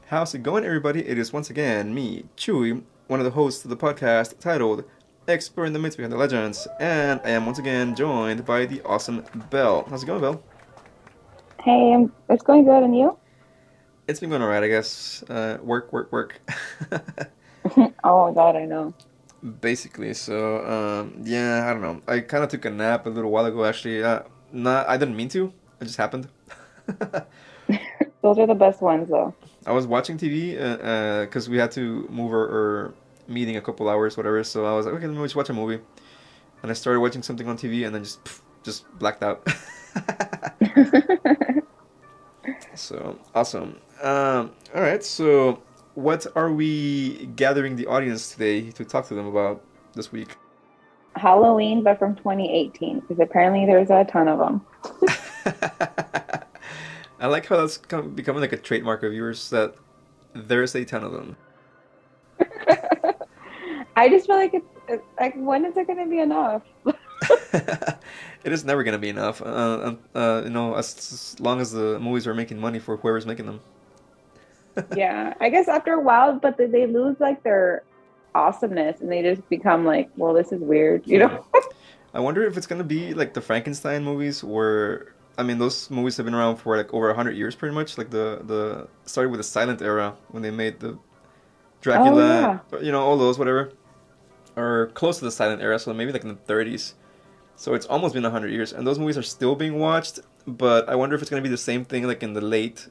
How's it going, everybody? It is once again me, Chewy, one of the hosts of the podcast titled Exploring the Myths Behind the Legends, and I am once again joined by the awesome Belle. How's it going, Belle? Hey, it's going good, and you? It's been going alright, I guess. Work, work, work. Oh my God, I know. Basically, so yeah, I don't know. I kind of took a nap a little while ago, actually. Not, I didn't mean to. It just happened. Those are the best ones, though. I was watching TV because we had to move our meeting a couple hours, whatever. So I was like, okay, let me just watch a movie. And I started watching something on TV, and then just blacked out. So awesome. All right. So what are we gathering the audience today to talk to them about this week? Halloween, but from 2018, because apparently there's a ton of them. I like how that's becoming like a trademark of yours that there's a ton of them. I just feel like it's like, when is it going to be enough? It is never gonna be enough. As long as the movies are making money for whoever's making them. Yeah, I guess after a while, but they lose like their awesomeness and they just become like, well, this is weird, you Hmm. know? I wonder if it's gonna be like the Frankenstein movies, where I mean, those movies have been around for like over 100 years, pretty much. Like the started with the silent era when they made the Oh, Dracula, yeah. all those whatever, or close to the silent era. So maybe like in the 30s. So it's almost been 100 years, and those movies are still being watched. But I wonder if it's gonna be the same thing like in the late,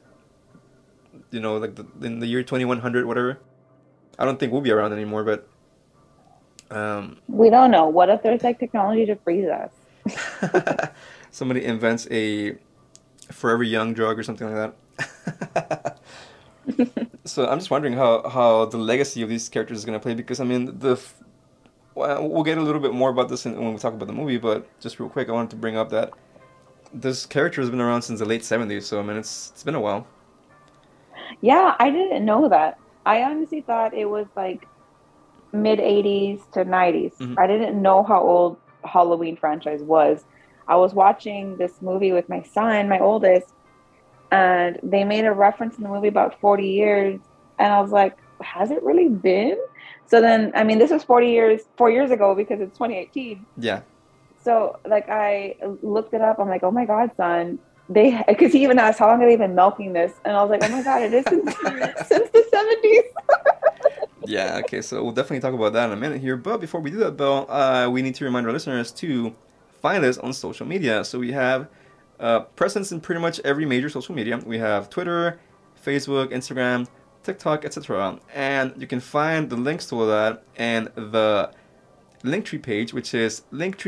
in the year 2100, whatever. I don't think we'll be around anymore, but um, We don't know. What if there's like technology to freeze us? somebody invents a forever young drug or something like that. So I'm just wondering how the legacy of these characters is gonna play, because I mean well, we'll get a little bit more about this when we talk about the movie, but just real quick, I wanted to bring up that this character has been around since the late '70s. So I mean, it's been a while. Yeah, I didn't know that. I honestly thought it was like mid 80s to 90s. Hmm. I didn't know how old Halloween franchise was. I was watching this movie with my son, my oldest, and they made a reference in the movie about 40 years. And I was like, has it really been? So then, I mean, this was 40 years, 4 years ago because it's 2018. Yeah, So like I looked it up. I'm like, oh my God, son. Because he even asked, how long have they been milking this? And I was like, oh my God, it is since the 70s. yeah. Okay, so we'll definitely talk about that in a minute here. But before we do that, Bill, we need to remind our listeners to find us on social media. So we have presence in pretty much every major social media. We have Twitter, Facebook, Instagram, TikTok, etc. And you can find the links to all that and the Linktree page, which is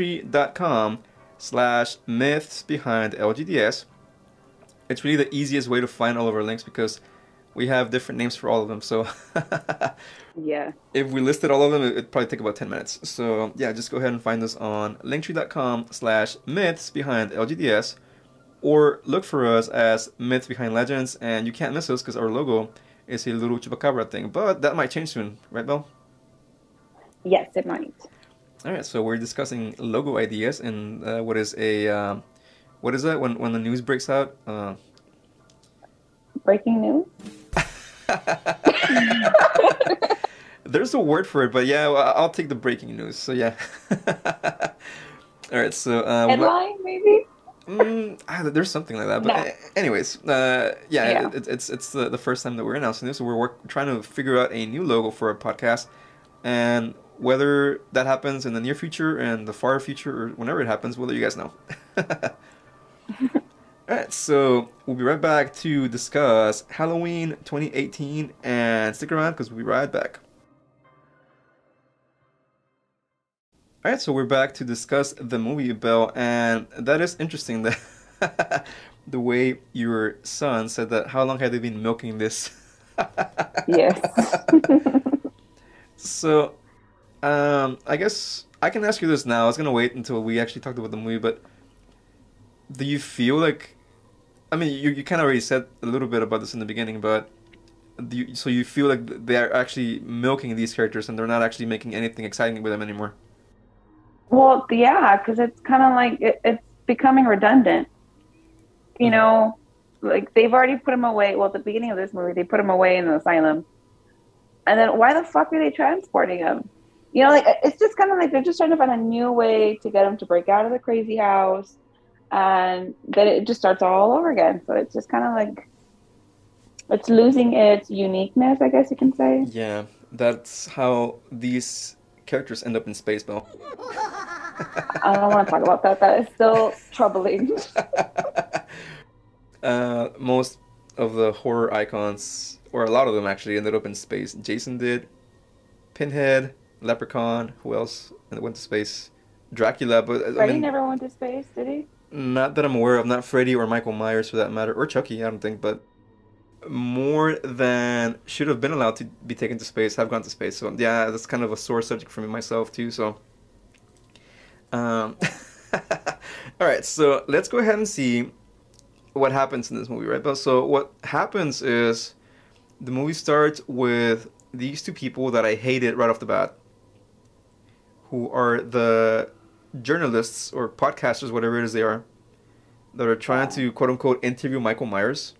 linktree.com/myths behind LGDS. It's really the easiest way to find all of our links because we have different names for all of them. So Yeah. if we listed all of them, it'd probably take about 10 minutes. So yeah, just go ahead and find us on linktree.com/myths behind LGDS, or look for us as Myths Behind Legends, and you can't miss us because our logo is a little chupacabra thing. But that might change soon, right, Belle? Yes, it might. All right, so we're discussing logo ideas and what is that when the news breaks out? Breaking news. There's a word for it, but yeah, well, I'll take the breaking news. So yeah. All right, so Headline, maybe? there's something like that. But No. anyways, yeah, Yeah. it's the first time that we're announcing this. So we're trying to figure out a new logo for our podcast, and whether that happens in the near future and the far future or whenever it happens, we'll let you guys know. All right, so we'll be right back to discuss Halloween 2018, and stick around because we'll be right back. All right, so we're back to discuss the movie, Belle, and that is interesting that the way your son said that. How long had they been milking this? Yes. So, I guess I can ask you this now. I was gonna wait until we actually talked about the movie, but do you feel like, I mean, you kind of already said a little bit about this in the beginning, but so you feel like they are actually milking these characters and they're not actually making anything exciting with them anymore? Well, yeah, because it's kind of like it's becoming redundant. You Hmm. know, Like they've already put him away. Well, at the beginning of this movie, they put him away in an asylum, and then why the fuck are they transporting him? You know, like it's just kind of like they're just trying to find a new way to get him to break out of the crazy house, and then it just starts all over again. So it's just kind of like it's losing its uniqueness, I guess you can say. Yeah, that's how these characters end up in space, Bell. I don't want to talk about that. That is still troubling. Most of the horror icons, or a lot of them actually, ended up in space. Jason did, Pinhead, Leprechaun, who else went to space? Dracula, but I Freddy mean, never went to space, did he? not that I'm aware of. Not Freddy or Michael Myers for that matter, or Chucky, I don't think, but more than should have been allowed to be taken to space have gone to space. So yeah, that's kind of a sore subject for me myself too. So, um, all right, so let's go ahead and see what happens in this movie, right? But so what happens is the movie starts with these two people that I hated right off the bat, who are the journalists or podcasters, whatever it is they are, that are trying to quote unquote interview Michael Myers.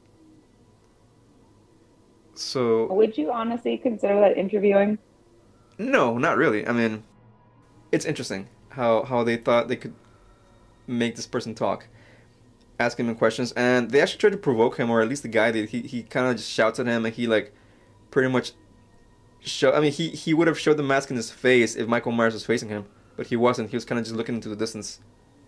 So Would you honestly consider that interviewing? no, not really. I mean, it's interesting how they thought they could make this person talk, asking him questions, and they actually tried to provoke him, or at least the guy did. He kind of just shouts at him, and he like pretty much show. I mean, he would have showed the mask in his face if Michael Myers was facing him, but he wasn't. He was kind of just looking into the distance.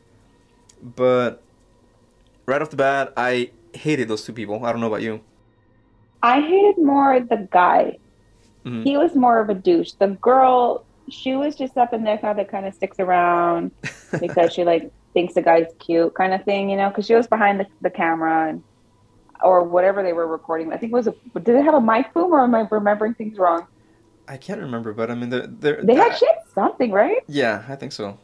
But right off the bat, I hated those two people. I don't know about you. I hated more the guy. Hmm. He was more of a douche. The girl, she was just up in there that kind of sticks around because she like thinks the guy's cute kind of thing, you know, because she was behind the camera and or whatever they were recording. I think it was did it have a mic boom or am I remembering things wrong? I can't remember, but I mean, they're They had shit something, right? yeah, I think so.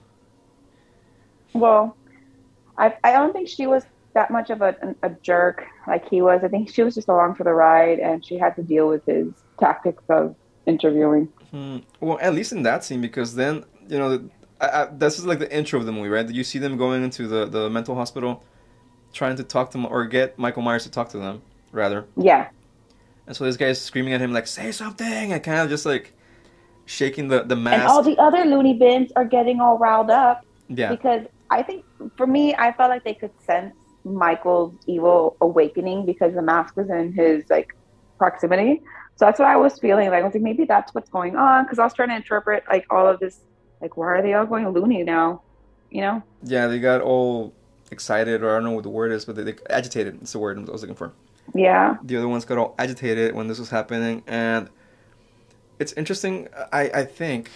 Well, I don't think she was that much of a jerk like he was. I think she was just along for the ride and she had to deal with his tactics of interviewing. Hmm. Well, at least in that scene, because then this is like the intro of the movie, right? You see them going into the mental hospital, trying to talk to them or get Michael Myers to talk to them, rather. Yeah. And so this guy is screaming at him like, "Say something!" and kind of just like shaking the And all mask. the other loony bins are getting all riled up Yeah, because I think for me, I felt like they could sense Michael's evil awakening because the mask was in his like proximity. So that's what I was feeling like. I was like, maybe that's what's going on because I was trying to interpret like all of this, like why are they all going loony now? You know? yeah, they got all excited, or I don't know what the word is, but they agitated. It's the word I was looking for. Yeah. The other ones got all agitated when this was happening, and it's interesting. I think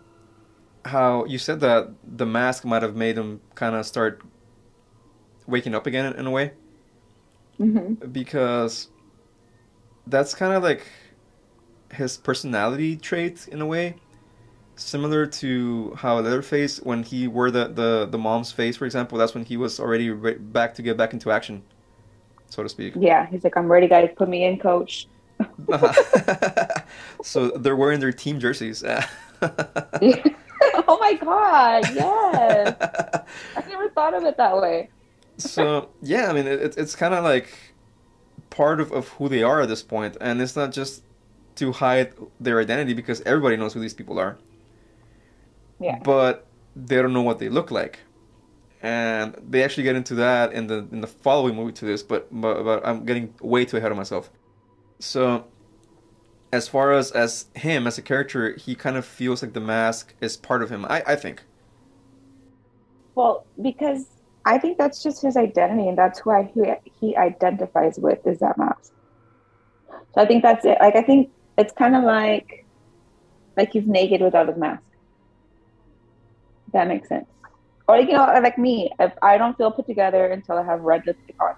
how you said that the mask might have made him kind of start waking up again in a way, Hmm. because that's kind of like his personality trait in a way, similar to how Leatherface, when he wore the mom's face, for example, that's when he was already back to get back into action, so to speak. Yeah. He's like, I'm ready, guys. Put me in, coach. So they're wearing their team jerseys. Oh my God. Yes. I never thought of it that way. So yeah, I mean it's kind of like part of who they are at this point, and it's not just to hide their identity because everybody knows who these people are, Yeah. but they don't know what they look like, and they actually get into that in the following movie to this, but I'm getting way too ahead of myself. So as far as him as a character, he kind of feels like the mask is part of him. I think. Well, because I think that's just his identity, and that's he identifies with is that mask. So I think that's it. Like I think it's kind of like he's naked without his mask. If that makes sense. Or like, you know, like me, if I don't feel put together until I have red lipstick on.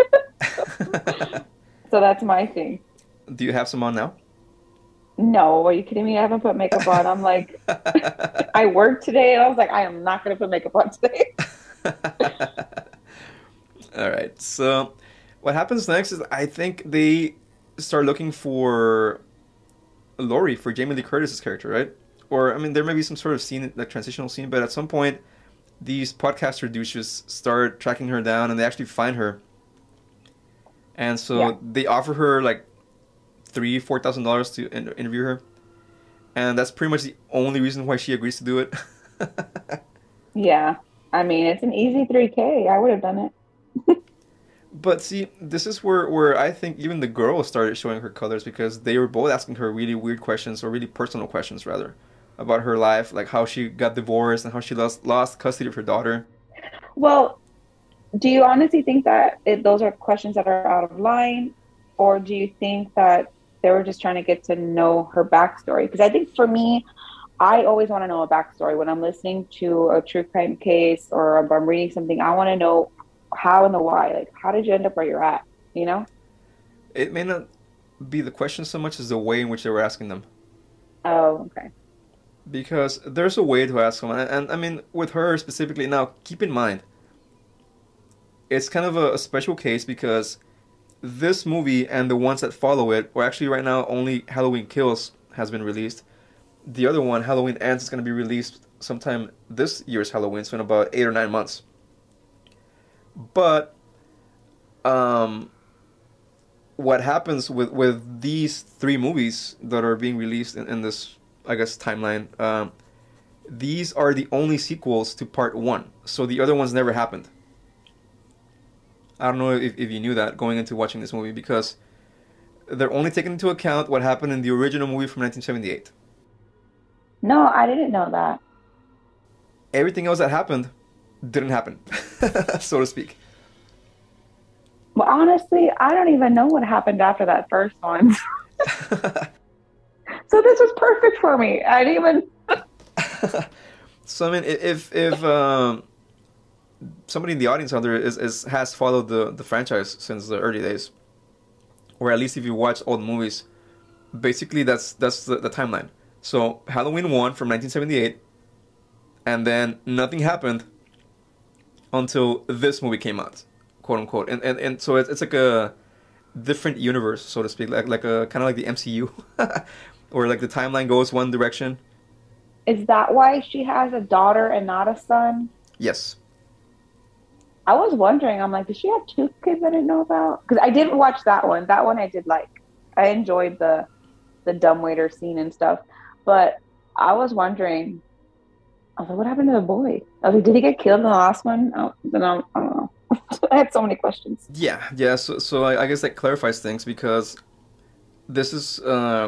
So that's my thing. Do you have some on now? No, are you kidding me? I haven't put makeup on. I'm like, I worked today, and I was like, I am not gonna put makeup on today. All right. So what happens next is I think they start looking for Laurie, for Jamie Lee Curtis's character, right? Or I mean, there may be some sort of scene, like transitional scene, but at some point, these podcaster douches start tracking her down, and they actually find her. And Yeah. so they offer her like $3,000-4,000 to interview her, and that's pretty much the only reason why she agrees to do it. Yeah. I mean, it's an easy 3K. I would have done it. But see, this is where I think even the girl started showing her colors because they were both asking her really weird questions, or really personal questions rather, about her life, like how she got divorced and how she lost custody of her daughter. Well, do you honestly think that those are questions that are out of line, or do you think that they were just trying to get to know her backstory? Because I think for me, I always want to know a backstory when I'm listening to a true crime case or if I'm reading something. I want to know how and the why. Like, how did you end up where you're at? You know? It may not be the question so much as the way in which they were asking them. Oh, okay. Because there's a way to ask someone, and I mean, with her specifically, now keep in mind, it's kind of a special case because this movie and the ones that follow it, or actually right now only Halloween Kills has been released. The other one, Halloween Ends, is going to be released sometime this year's Halloween, so in about 8 or 9 months. But um, what happens with these three movies that are being released in this, I guess, timeline, these are the only sequels to part one. So the other ones never happened. I don't know if you knew that going into watching this movie because they're only taking into account what happened in the original movie from 1978. No, I didn't know that. Everything else that happened didn't happen, so to speak. Well, honestly, I don't even know what happened after that first one. So this was perfect for me. I didn't even. So I mean, if somebody in the audience out there is has followed the franchise since the early days, or at least if you watch old movies, basically that's the timeline. So Halloween 1 from 1978, and then nothing happened until this movie came out, quote unquote. And so it's like a different universe, so to speak, like a kind of like the MCU, or like the timeline goes one direction. Is that why she has a daughter and not a son? Yes. I was wondering. I'm like, does she have two kids I didn't know about? Because I didn't watch that one. That one I did like. I enjoyed the dumbwaiter scene and stuff, but I was wondering. I was like, what happened to the boy? I was like, did he get killed in the last one? Oh, then I don't know. I had so many questions. Yeah. So I guess that clarifies things because this is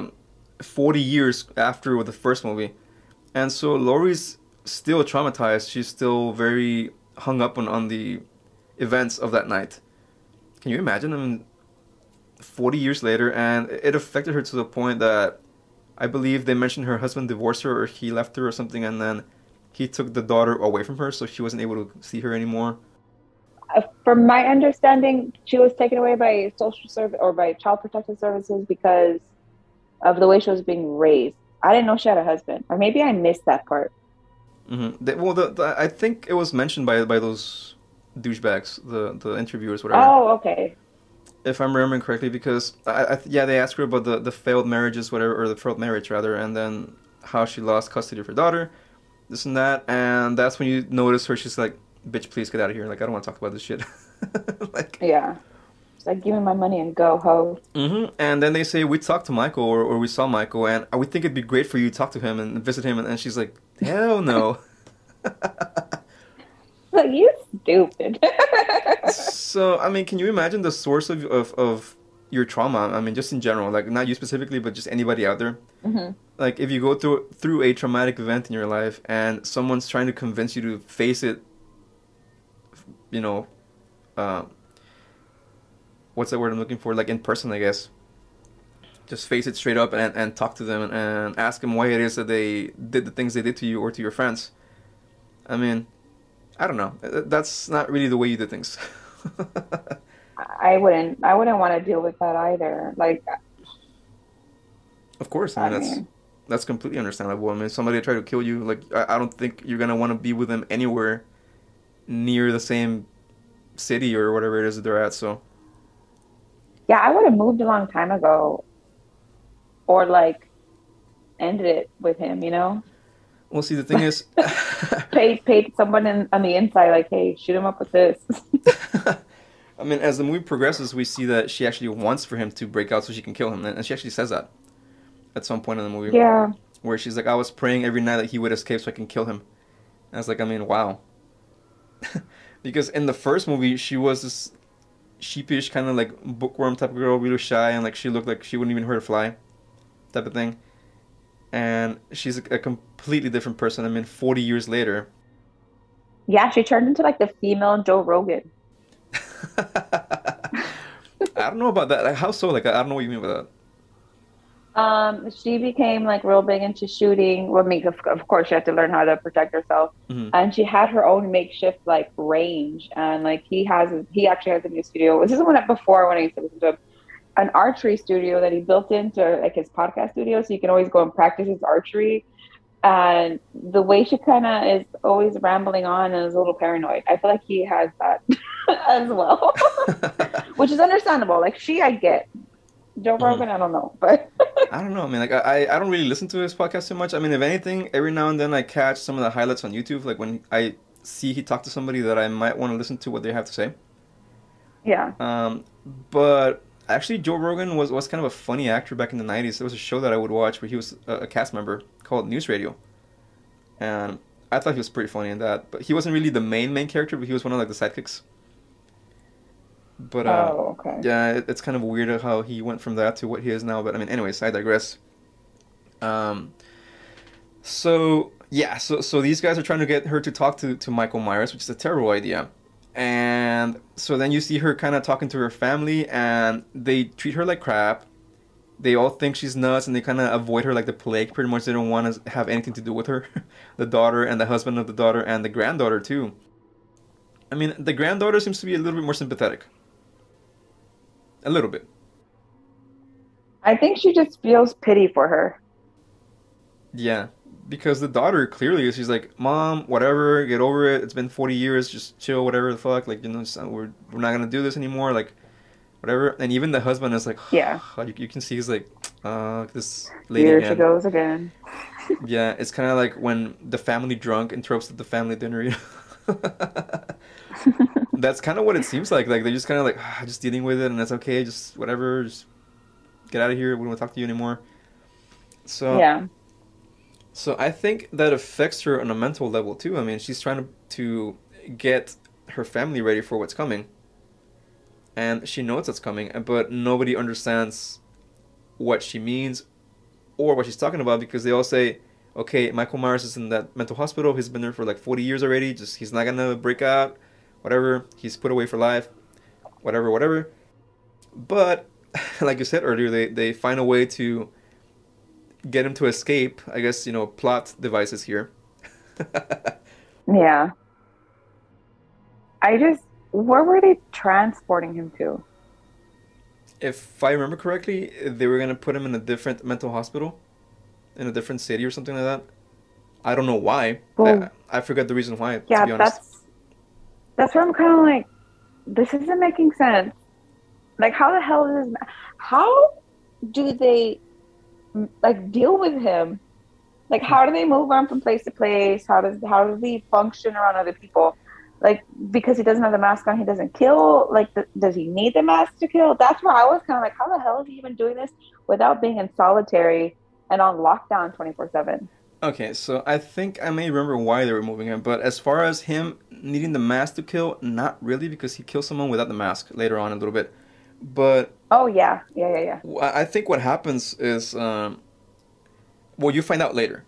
40 years after the first movie, and so Laurie's still traumatized. She's still very hung up on the events of that night. Can you imagine? I mean, 40 years later, and it affected her to the point that I believe they mentioned her husband divorced her or he left her or something, and then he took the daughter away from her, so she wasn't able to see her anymore. From my understanding, she was taken away by social service or by child protective services because of the way she was being raised. I didn't know she had a husband, or maybe I missed that part. Well, I think it was mentioned by those douchebags, the interviewers, whatever. Oh, okay. If I'm remembering correctly, because yeah, they asked her about the failed marriages, whatever, or the failed marriage rather, and then how she lost custody of her daughter, this and that, and that's when you notice her. She's like, "Bitch, please get out of here! Like, I don't want to talk about this shit." Like, Yeah. It's like, give me my money and go, ho. And then they say we talked to Michael, or we saw Michael, and we think it'd be great for you to talk to him and visit him, and she's like, "Hell no." Like, you stupid. So, I mean, can you imagine the source of your trauma? I mean, just in general, like not you specifically, but just anybody out there. Hmm. Like, if you go through a traumatic event in your life, and someone's trying to convince you to face it, you know, uh, what's that word I'm looking for? Like in person, I guess. Just face it straight up and talk to them and ask them why it is that they did the things they did to you or to your friends. I mean, I don't know. That's not really the way you do things. I wouldn't want to deal with that either. Like, Of course, I I mean mean, that's completely understandable. I mean, somebody try to kill you, like I don't think you're gonna want to be with them anywhere near the same city or whatever it is that they're at. So, yeah, I would have moved a long time ago or like ended it with him, you know? well, see, the thing is, Paid someone on the inside, like, hey, shoot him up with this. I mean, as the movie progresses, we see that she actually wants for him to break out so she can kill him, and she actually says that at some point in the movie, Yeah. where she's like, "I was praying every night that he would escape so I can kill him." And I was like, I mean, wow, because in the first movie she was this sheepish kind of like bookworm type of girl, really shy, and like she looked like she wouldn't even hurt a fly, type of thing. And she's a completely different person. I mean, 40 years later. Yeah, she turned into like the female Joe Rogan. I don't know about that. Like, how so? Like, I don't know what you mean by that. She became like real big into shooting. Well, I mean, of course, she had to learn how to protect herself, Hmm. and she had her own makeshift like range. And like he actually has a new studio. This is one before when I used to listen to him, an archery studio that he built into like his podcast studio, so you can always go and practice his archery. And the way she kind of is always rambling on and is a little paranoid, I feel like he has that as well, which is understandable. Like I get Joe Hmm. Rogan, I don't know, but I don't know. I mean, like, I don't really listen to his podcast too much. I mean, if anything, every now and then I catch some of the highlights on YouTube, like when I see he talked to somebody that I might want to listen to what they have to say. yeah. Um, but actually, Joe Rogan was kind of a funny actor back in the 90s. There was a show that I would watch where he was a cast member called News Radio. And I thought he was pretty funny in that. But he wasn't really the main character, but he was one of like the sidekicks. But Oh, okay. yeah, it's kind of weird how he went from that to what he is now. But I mean, anyways, I digress. Um, so yeah, so these guys are trying to get her to talk to Michael Myers, which is a terrible idea. And so then you see her kind of talking to her family, and they treat her like crap. They all think she's nuts, and they kind of avoid her like the plague. Pretty much, they don't want to have anything to do with her. The daughter and the husband of the daughter and the granddaughter too. I mean, the granddaughter seems to be a little bit more sympathetic. A little bit. I think she just feels pity for her. Yeah, because the daughter clearly she's like, "Mom, whatever, get over it. It's been 40 years. Just chill, whatever the fuck. Like, we're not gonna do this anymore. Like, whatever." And even the husband is like, Yeah. you can see he's like, this lady Here she again." goes again. Yeah, it's kind of like when the family drunk interrupts the family dinner. You know? That's kind of what it seems like. Like they're just kind of like just dealing with it, and that's okay. Just whatever. Just get out of here. We don't want to talk to you anymore. So, Yeah. so I think that affects her on a mental level too. I mean, she's trying to get her family ready for what's coming, and she knows that's coming, but nobody understands what she means or what she's talking about because they all say, "Okay, Michael Myers is in that mental hospital. He's been there for like 40 years already. Just he's not gonna break out. Whatever. He's put away for life. Whatever, whatever." But like you said earlier, they find a way to get him to escape. I guess plot devices here. Yeah. Where were they transporting him to? If I remember correctly, they were gonna put him in a different mental hospital in a different city or something like that. I don't know why. I Well, I forgot the reason why, to yeah, be honest. that's where I'm kind of like, this isn't making sense. Like, how the hell is how do they like deal with him? Like, how do they move around from place to place? How does he function around other people? Like, because he doesn't have the mask on, he doesn't kill. Like, does he need the mask to kill? That's where I was kind of like, how the hell is he even doing this without being in solitary and on lockdown 24/7? Okay, so I think I may remember why they were moving him, but as far as him needing the mask to kill, not really, because he kills someone without the mask later on a little bit. But Oh yeah, yeah, yeah, yeah. I think what happens is, well, you find out later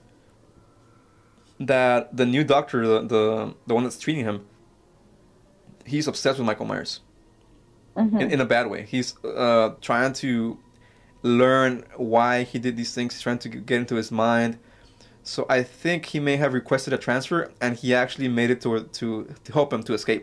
that the new doctor, the one that's treating him, he's obsessed with Michael Myers Hmm. in a bad way. He's trying to learn why he did these things. He's trying to get into his mind. So I think he may have requested a transfer, and he actually made it to help him to escape,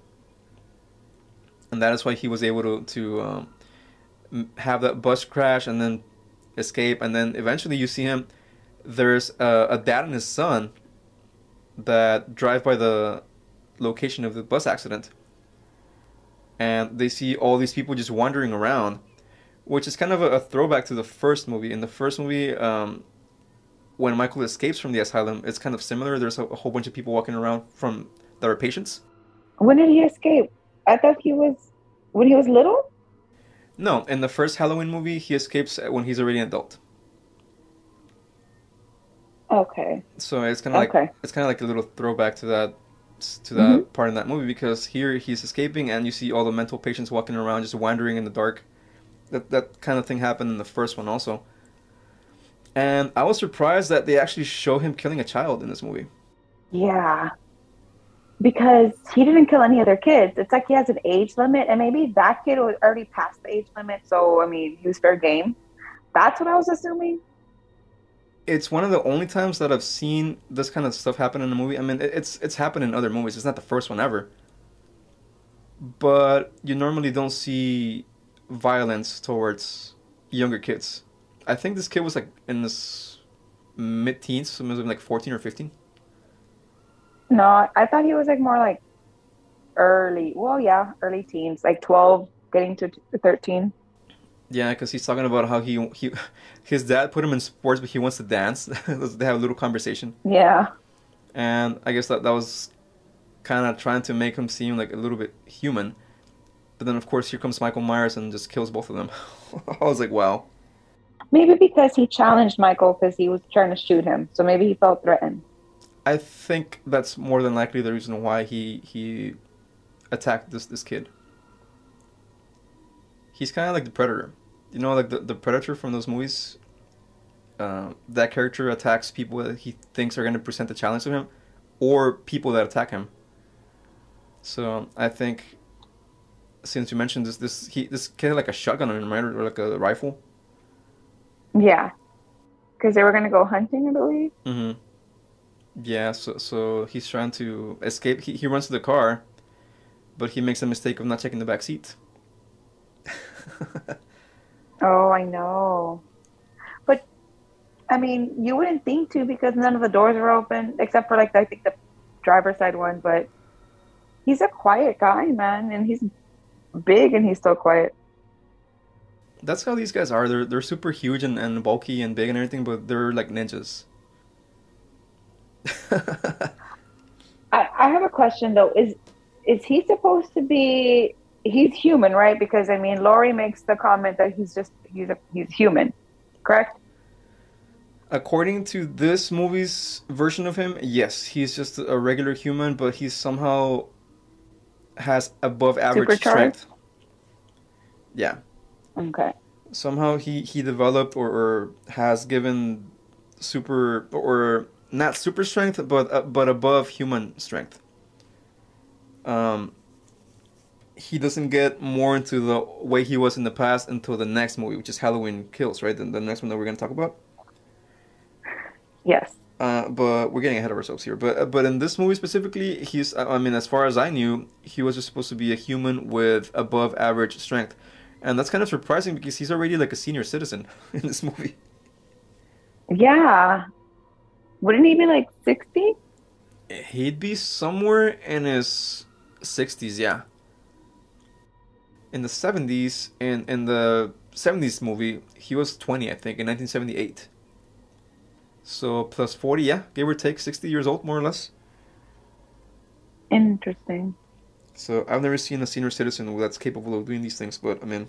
and that is why he was able to have that bus crash and then escape, and then eventually you see him. There's a dad and his son that drive by the location of the bus accident, and they see all these people just wandering around, which is kind of a throwback to the first movie. In the first movie, when Michael escapes from the asylum, it's kind of similar. There's a whole bunch of people walking around from that are patients. When did he escape? I thought he was. When he was little? No, in the first Halloween movie, he escapes when he's already an adult. Okay. So Okay. it's kind of like a little throwback to Hmm. that part in that movie because here he's escaping and you see all the mental patients walking around just wandering in the dark. That kind of thing happened in the first one also. And I was surprised that they actually show him killing a child in this movie. Yeah. Because he didn't kill any other kids. It's like he has an age limit, and maybe that kid was already past the age limit. So, I mean, he was fair game. That's what I was assuming. It's one of the only times that I've seen this kind of stuff happen in a movie. I mean, it's happened in other movies. It's not the first one ever, but you normally don't see violence towards younger kids. I think this kid was like in his mid-teens, so maybe like 14 or 15. No, I thought he was like more like early. Well, yeah, early teens, like 12, getting to 13. Yeah, because he's talking about how his dad put him in sports, but he wants to dance. They have a little conversation, Yeah. and I guess that was kind of trying to make him seem like a little bit human. But then, of course, here comes Michael Myers and just kills both of them. I was like, wow. Maybe because he challenged Michael because he was trying to shoot him. So maybe he felt threatened. I think that's more than likely the reason why he attacked this kid. He's kind of like the Predator. You know, like the Predator from those movies? That character attacks people that he thinks are going to present a challenge to him, or people that attack him. So I think since you mentioned this kid had like a shotgun on him, right, or like a rifle. Yeah. Because they were going to go hunting, I believe. Mm-hmm. Yeah, so he's trying to escape. He runs to the car, but he makes a mistake of not checking the back seat. Oh, I know. But I mean, you wouldn't think to because none of the doors are open except for like I think the driver's side one, but he's a quiet guy, man, and he's big and he's still quiet. That's how these guys are. They're super huge and bulky and big and everything, but they're like ninjas. I have a question though. Is he supposed to be he's human, right? Because I mean Laurie makes the comment that he's human, correct? According to this movie's version of him, yes, he's just a regular human, but he somehow has above average Supercharged? strength. Yeah, Okay. somehow he developed or has given super or not super strength, but above human strength. Um, he doesn't get more into the way he was in the past until the next movie, which is Halloween Kills, right? The next one that we're gonna talk about. Yes. But we're getting ahead of ourselves here. But in this movie specifically, I mean, as far as I knew, he was just supposed to be a human with above average strength, and that's kind of surprising because he's already like a senior citizen in this movie. Yeah. Wouldn't he be like 60? He'd be somewhere in his 60s, yeah. In the 70s, in the 70s movie, he was 20, I think, in 1978. So plus 40, yeah, give or take 60 years old, more or less. Interesting. So I've never seen a senior citizen that's capable of doing these things, but I mean,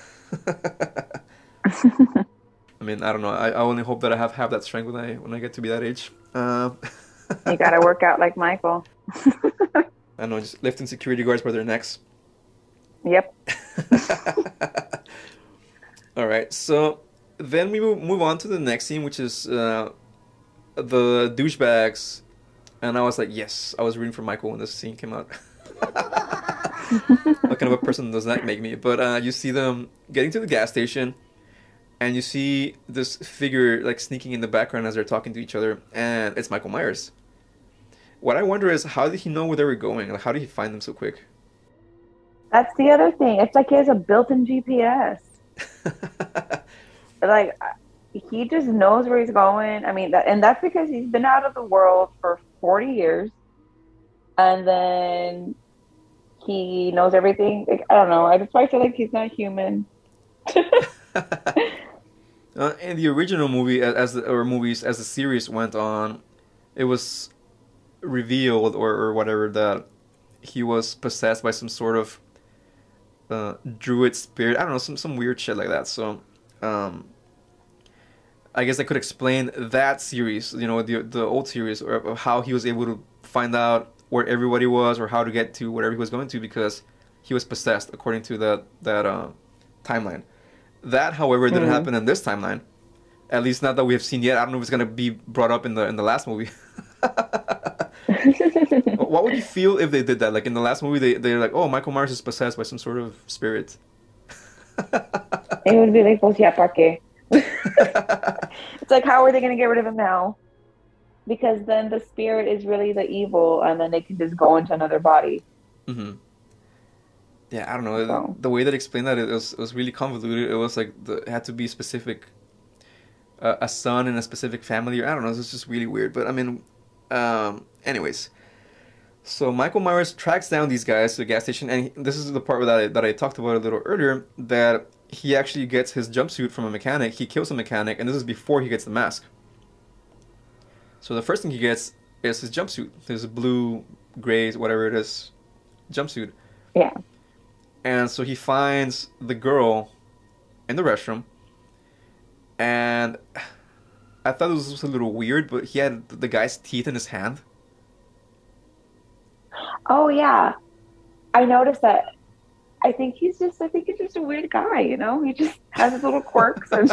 I mean, I don't know. I only hope that I have that strength when I get to be that age. You got to work out like Michael. I know, just lifting security guards by their necks. Yep. All right, so then we move on to the next scene, which is the douchebags, and I was like, yes, I was rooting for Michael when this scene came out. What kind of a person does that make me? But you see them getting to the gas station, and you see this figure like sneaking in the background as they're talking to each other, and it's Michael Myers. What I wonder is how did he know where they were going? Like, how did he find them so quick? That's the other thing. It's like he has a built-in GPS. Like he just knows where he's going. I mean, and that's because he's been out of the world for 40 years, and then he knows everything. Like, I don't know. I just feel like he's not human. In the original movie, or movies, as the series went on, it was revealed or whatever that he was possessed by some sort of druid spirit. I don't know, some weird shit like that. So, um, I guess I could explain that series, the old series, or of how he was able to find out where everybody was or how to get to whatever he was going to because he was possessed according to that timeline. That, however, didn't Mm. happen in this timeline. At least not that we have seen yet. I don't know if it's gonna be brought up in the last movie. What would you feel if they did that? Like in the last movie, they're like, oh, Michael Myers is possessed by some sort of spirit. It would be like, pues ya pa qué? It's like, how are they going to get rid of him now? Because then the spirit is really the evil, and then they can just go into another body. Hmm. Yeah, I don't know. So The way that explained that it was really convoluted. It was like it had to be specific, a son in a specific family. I don't know. It was just really weird. But I mean, anyways. So Michael Myers tracks down these guys to the gas station, and this is the part that I talked about a little earlier. That he actually gets his jumpsuit from a mechanic. He kills a mechanic, and this is before he gets the mask. So the first thing he gets is his jumpsuit, his blue, gray, whatever it is, jumpsuit. yeah. And so he finds the girl in the restroom, and I thought this was a little weird, but he had the guy's teeth in his hand. Oh yeah. I noticed that. I think he's just a weird guy, you know? He just has his little quirks and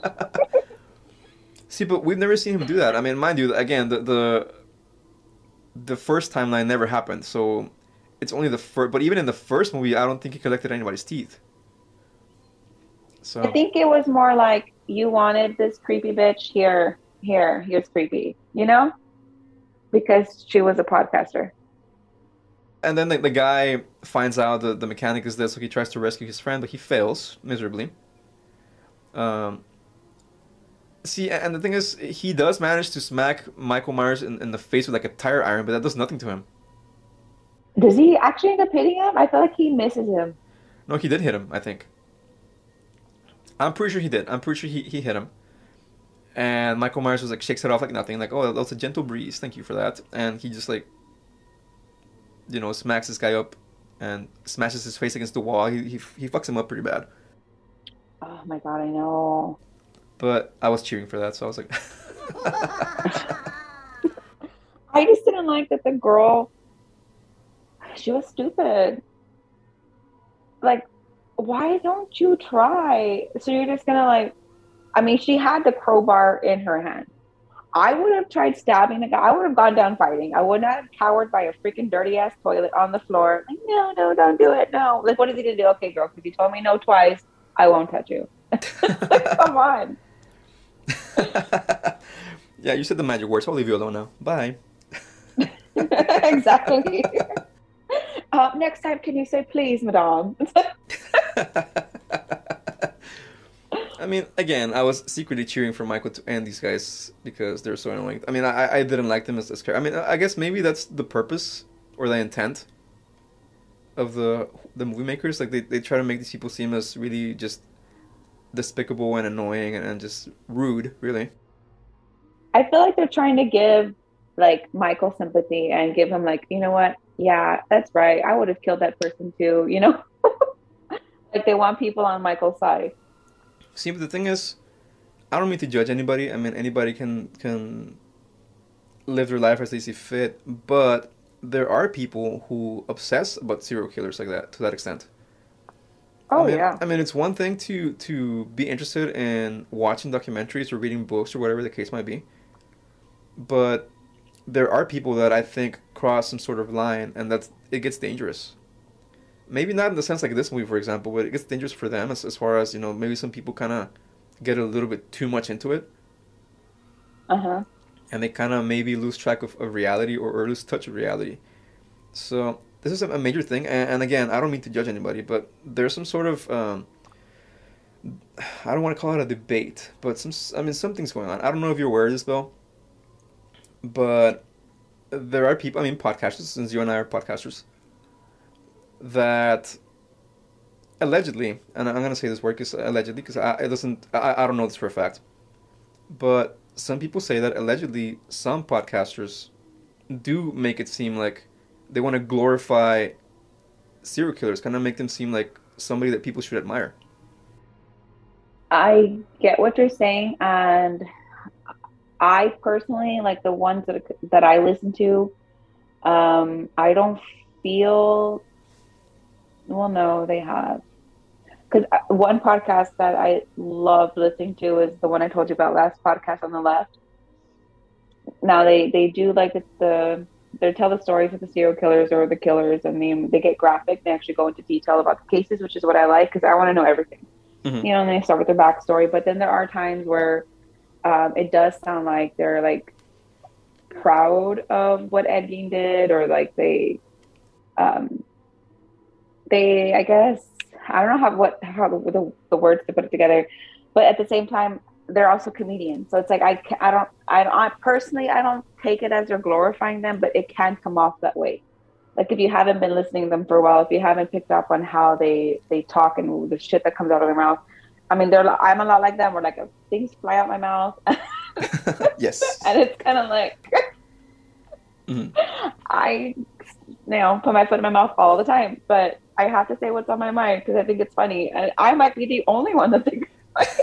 See, but we've never seen him do that. I mean, mind you, again, the first timeline never happened, so it's only the first. But even in the first movie, I don't think he collected anybody's teeth. I So, think it was more like you wanted this creepy bitch here's creepy, you know? Because she was a podcaster. and then the guy finds out the mechanic is dead, so he tries to rescue his friend, but he fails miserably. Um, See, and the thing is, he does manage to smack Michael Myers in the face with like a tire iron, but that does nothing to him. Does he actually end up hitting him? I feel like he misses him. No, he did hit him, I think. I'm pretty sure he did. I'm pretty sure he hit him. And Michael Myers was like shakes it off like nothing, like, oh, that was a gentle breeze, thank you for that. And he just like, smacks this guy up and smashes his face against the wall. He fucks him up pretty bad. Oh my God, I know. But I was cheering for that, so I was like, I just didn't like that the girl, she was stupid. Like, why don't you try? So you're just gonna like, I mean, she had the crowbar in her hand. I would have tried stabbing the guy. I would have gone down fighting. I would not have cowered by a freaking dirty ass toilet on the floor. Like, no, no, don't do it. No. Like, what is he gonna do? Okay, girl, because you told me no twice, I won't touch you. Like, come on. yeah, you said the magic words. I'll leave you alone now. Bye. Exactly. Next time, can you say please, madame? I mean, again, I was secretly cheering for Michael to end these guys because they're so annoying. I mean, I didn't like them as character. I mean, I guess maybe that's the purpose or the intent of the movie makers. Like they try to make these people seem as really just despicable and annoying and just rude, really. I feel like they're trying to give like Michael sympathy and give him like, you know what? Yeah, that's right. I would have killed that person too, you know? Like they want people on Michael's side. See, but the thing is, I don't mean to judge anybody. I mean, anybody can live their life as they see fit, but there are people who obsess about serial killers like that to that extent. I Oh mean, yeah. I mean, it's one thing to be interested in watching documentaries or reading books or whatever the case might be, but there are people that I think cross some sort of line, and that it gets dangerous. Maybe not in the sense like this movie, for example, but it gets dangerous for them as far as maybe some people kind of get a little bit too much into it, Uh-huh. and they kind of maybe lose track of reality or lose touch of reality. So this is a major thing, and again, I don't mean to judge anybody, but there's some sort of I don't want to call it a debate, but I mean something's going on. I don't know if you're aware of this, Bill, but there are people. I mean, podcasters, since you and I are podcasters, that allegedly, and I'm gonna say this word because allegedly, because it doesn't, I don't know this for a fact, but some people say that allegedly some podcasters do make it seem like they want to glorify serial killers, kind of make them seem like somebody that people should admire. I get what you're saying, and I personally like the ones that I listen to. I don't feel. Well, no, they have because one podcast that I love listening to is the one I told you about last podcast on the left. Now they do like they tell the stories of the serial killers or the killers, and they get graphic. They actually go into detail about the cases, which is what I like because I want to know everything. Hmm. And they start with their backstory. But then there are times where it does sound like they're like proud of what Ed Gein did, or like um, they I guess I don't know how the words to put it together, but at the same time they're also comedians. So it's like I personally I don't take it as they're glorifying them, but it can come off that way. Like if you haven't been listening to them for a while, if you haven't picked up on how they talk and the shit that comes out of their mouth. I mean, I'm a lot like them, where like things fly out my mouth, and Yes. it's kind of like Hmm. I, put my foot in my mouth all the time, but I have to say what's on my mind because I think it's funny, and I might be the only one that thinks.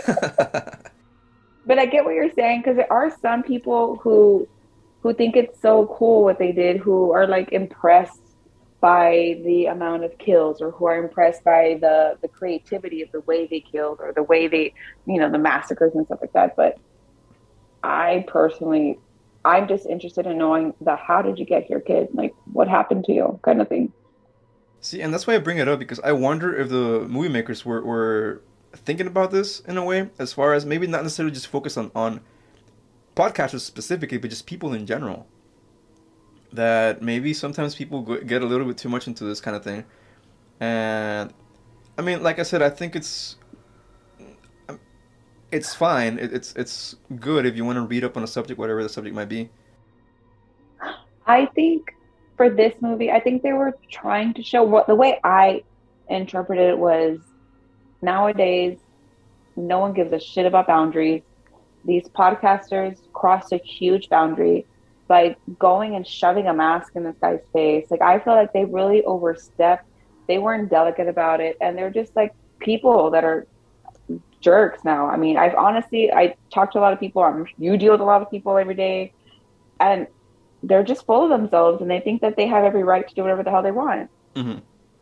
But I get what you're saying because there are some people who think it's so cool what they did, who are like impressed by the amount of kills, or who are impressed by the creativity of the way they killed, or the way they, the massacres and stuff like that. But I personally, I'm just interested in knowing the how did you get here, kid? Like what happened to you, kind of thing. See, and that's why I bring it up because I wonder if the movie makers were thinking about this in a way, as far as maybe not necessarily just focus on podcasters specifically, but just people in general. That maybe sometimes people get a little bit too much into this kind of thing. And I mean, like I said, I think it's fine. It's good if you want to read up on a subject, whatever the subject might be. I think for this movie, I think they were trying to show what the way I interpreted it was nowadays, no one gives a shit about boundaries. These podcasters crossed a huge boundary by going and shoving a mask in this guy's face. Like, I feel like they really overstepped. They weren't delicate about it. And they're just like people that are jerks now. I mean, I talk to a lot of people. You deal with a lot of people every day. And they're just full of themselves, and they think that they have every right to do whatever the hell they want. Hmm.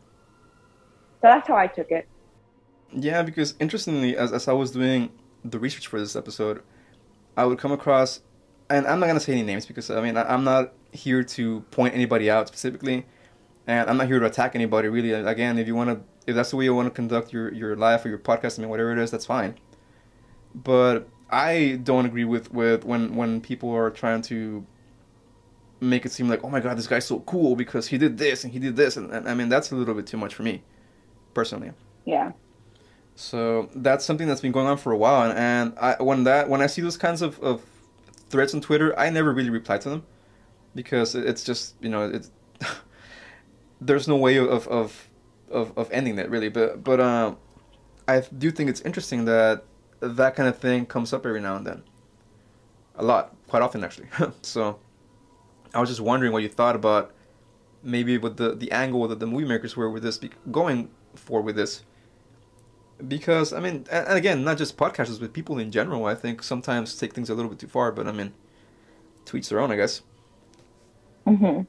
So that's how I took it. Yeah, because interestingly, as I was doing the research for this episode, I would come across, and I'm not gonna say any names because I mean I'm not here to point anybody out specifically, and I'm not here to attack anybody really. Again, if that's the way you want to conduct your life or your podcast, I mean whatever it is, that's fine. But I don't agree with when people are trying to make it seem like, oh my god, this guy's so cool because he did this and he did this, and I mean that's a little bit too much for me personally. Yeah. So that's something that's been going on for a while, and when I see those kinds of threads on Twitter, I never really reply to them because it's just it's there's no way of ending that really. But I do think it's interesting that that kind of thing comes up every now and then, a lot, quite often actually. So I was just wondering what you thought about maybe with the angle that the movie makers were with this going for with this. Because I mean, and again, not just podcasters, but people in general, I think sometimes take things a little bit too far. But I mean, to each their own, I guess. Hmm.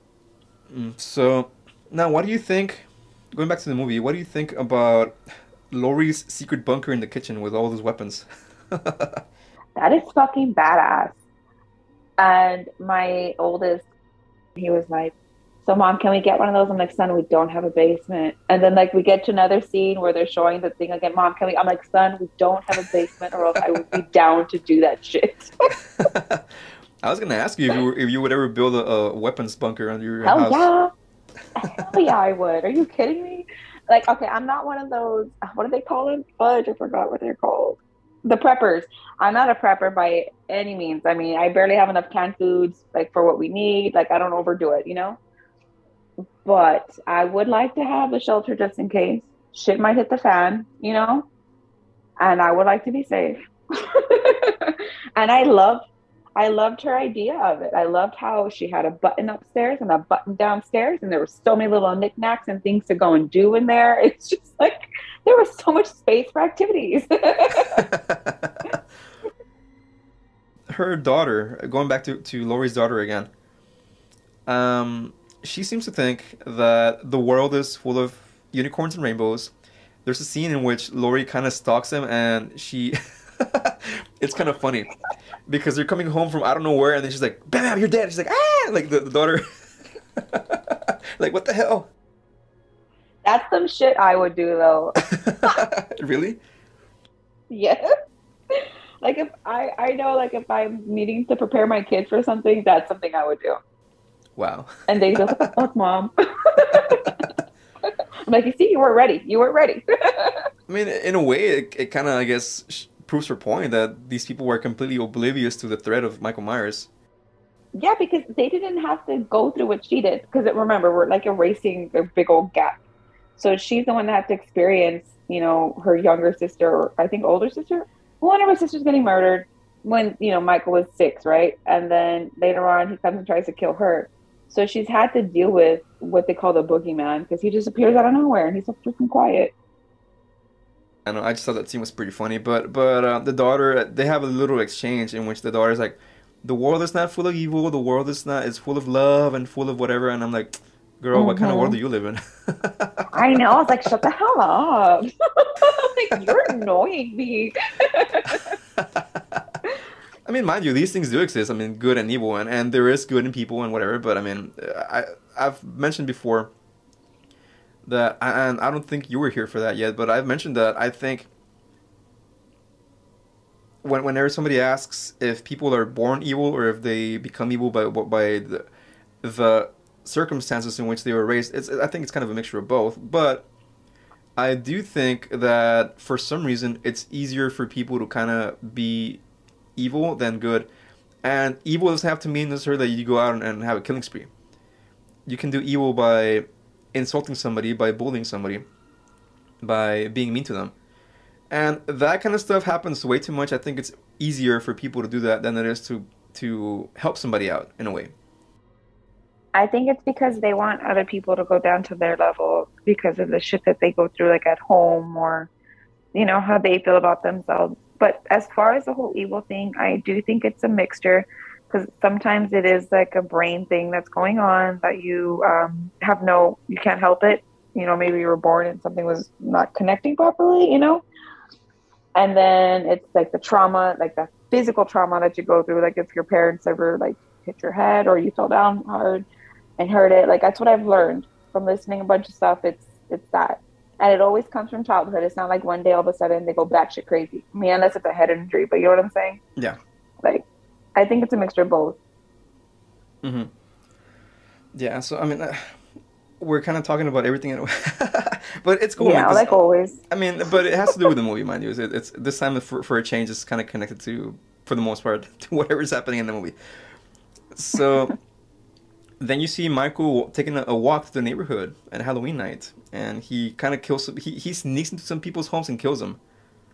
So now, what do you think? Going back to the movie, what do you think about Laurie's secret bunker in the kitchen with all those weapons? That is fucking badass. And my oldest, he was like, so mom, can we get one of those? I'm like, son, we don't have a basement. And then like we get to another scene where they're showing the thing again. Mom, can we? I'm like, son, we don't have a basement, or else I would be down to do that shit. I was gonna ask you if you would ever build a weapons bunker under your Hell house. yeah. Hell yeah, I would. Are you kidding me? Like, okay, I'm not one of those, what do they call them? Fudge, I forgot what they're called. The preppers. I'm not a prepper by any means. I mean, I barely have enough canned foods like for what we need. Like, I don't overdo it. But I would like to have a shelter just in case shit might hit the fan. And I would like to be safe. And I loved her idea of it. I loved how she had a button upstairs and a button downstairs, and there were so many little knickknacks and things to go and do in there. It's just like there was so much space for activities. Her daughter, going back to Laurie's daughter again, she seems to think that the world is full of unicorns and rainbows. There's a scene in which Laurie kind of stalks him, and she, it's kind of funny because they're coming home from I don't know where, and then she's like, "Bam, bam, you're dead." She's like, "Ah!" Like the daughter, like what the hell? That's some shit I would do though. Really? Yeah. Like if I know like if I'm needing to prepare my kids for something, that's something I would do. Wow. And they go, "What the fuck, mom?" I'm like, you see, you weren't ready. You weren't ready. I mean, in a way, it kind of, I guess, proves her point that these people were completely oblivious to the threat of Michael Myers. Yeah, because they didn't have to go through what she did. Because remember, we're like erasing a big old gap. So she's the one that had to experience, her younger sister, or I think older sister. One of her sisters getting murdered when, Michael was 6, right? And then later on, he comes and tries to kill her. So she's had to deal with what they call the boogeyman because he just appears out of nowhere and he's so freaking quiet. I know, I just thought that scene was pretty funny, but the daughter, they have a little exchange in which the daughter's like, "The world is not full of evil. The world is not. It's full of love and full of whatever." And I'm like, "Girl, what kind of world do Hmm. you live in?" I know. I was like, shut the hell up. Like, you're annoying me. I mean, mind you, these things do exist. I mean, good and evil, and there is good in people and whatever. But I mean, I've mentioned before that, and I don't think you were here for that yet, but I've mentioned that I think whenever somebody asks if people are born evil or if they become evil by the circumstances in which they were raised, I think it's kind of a mixture of both. But I do think that for some reason it's easier for people to kind of be evil than good. And evil doesn't have to mean necessarily that you go out and have a killing spree. You can do evil by insulting somebody, by bullying somebody, by being mean to them. And that kind of stuff happens way too much. I think it's easier for people to do that than it is to help somebody out in a way. I think it's because they want other people to go down to their level because of the shit that they go through, like at home or, how they feel about themselves. But as far as the whole evil thing, I do think it's a mixture because sometimes it is like a brain thing that's going on that you you can't help it. Maybe you were born and something was not connecting properly. And then it's like the trauma, like the physical trauma that you go through, like if your parents ever like hit your head or you fell down hard and hurt it. Like that's what I've learned from listening a bunch of stuff. It's that. And it always comes from childhood. It's not like one day all of a sudden they go batshit crazy. I mean, unless it's a head injury, but you know what I'm saying? Yeah. Like I think it's a mixture of both. Hmm. Yeah. So I mean, we're kind of talking about everything, but it's cool, man. Yeah, Because like always. I mean, but it has to do with the movie, mind you. It's this time for a change is kind of connected to, for the most part, to whatever's happening in the movie. So then you see Michael taking a walk through the neighborhood at Halloween night, and he kind of kills. He sneaks into some people's homes and kills them.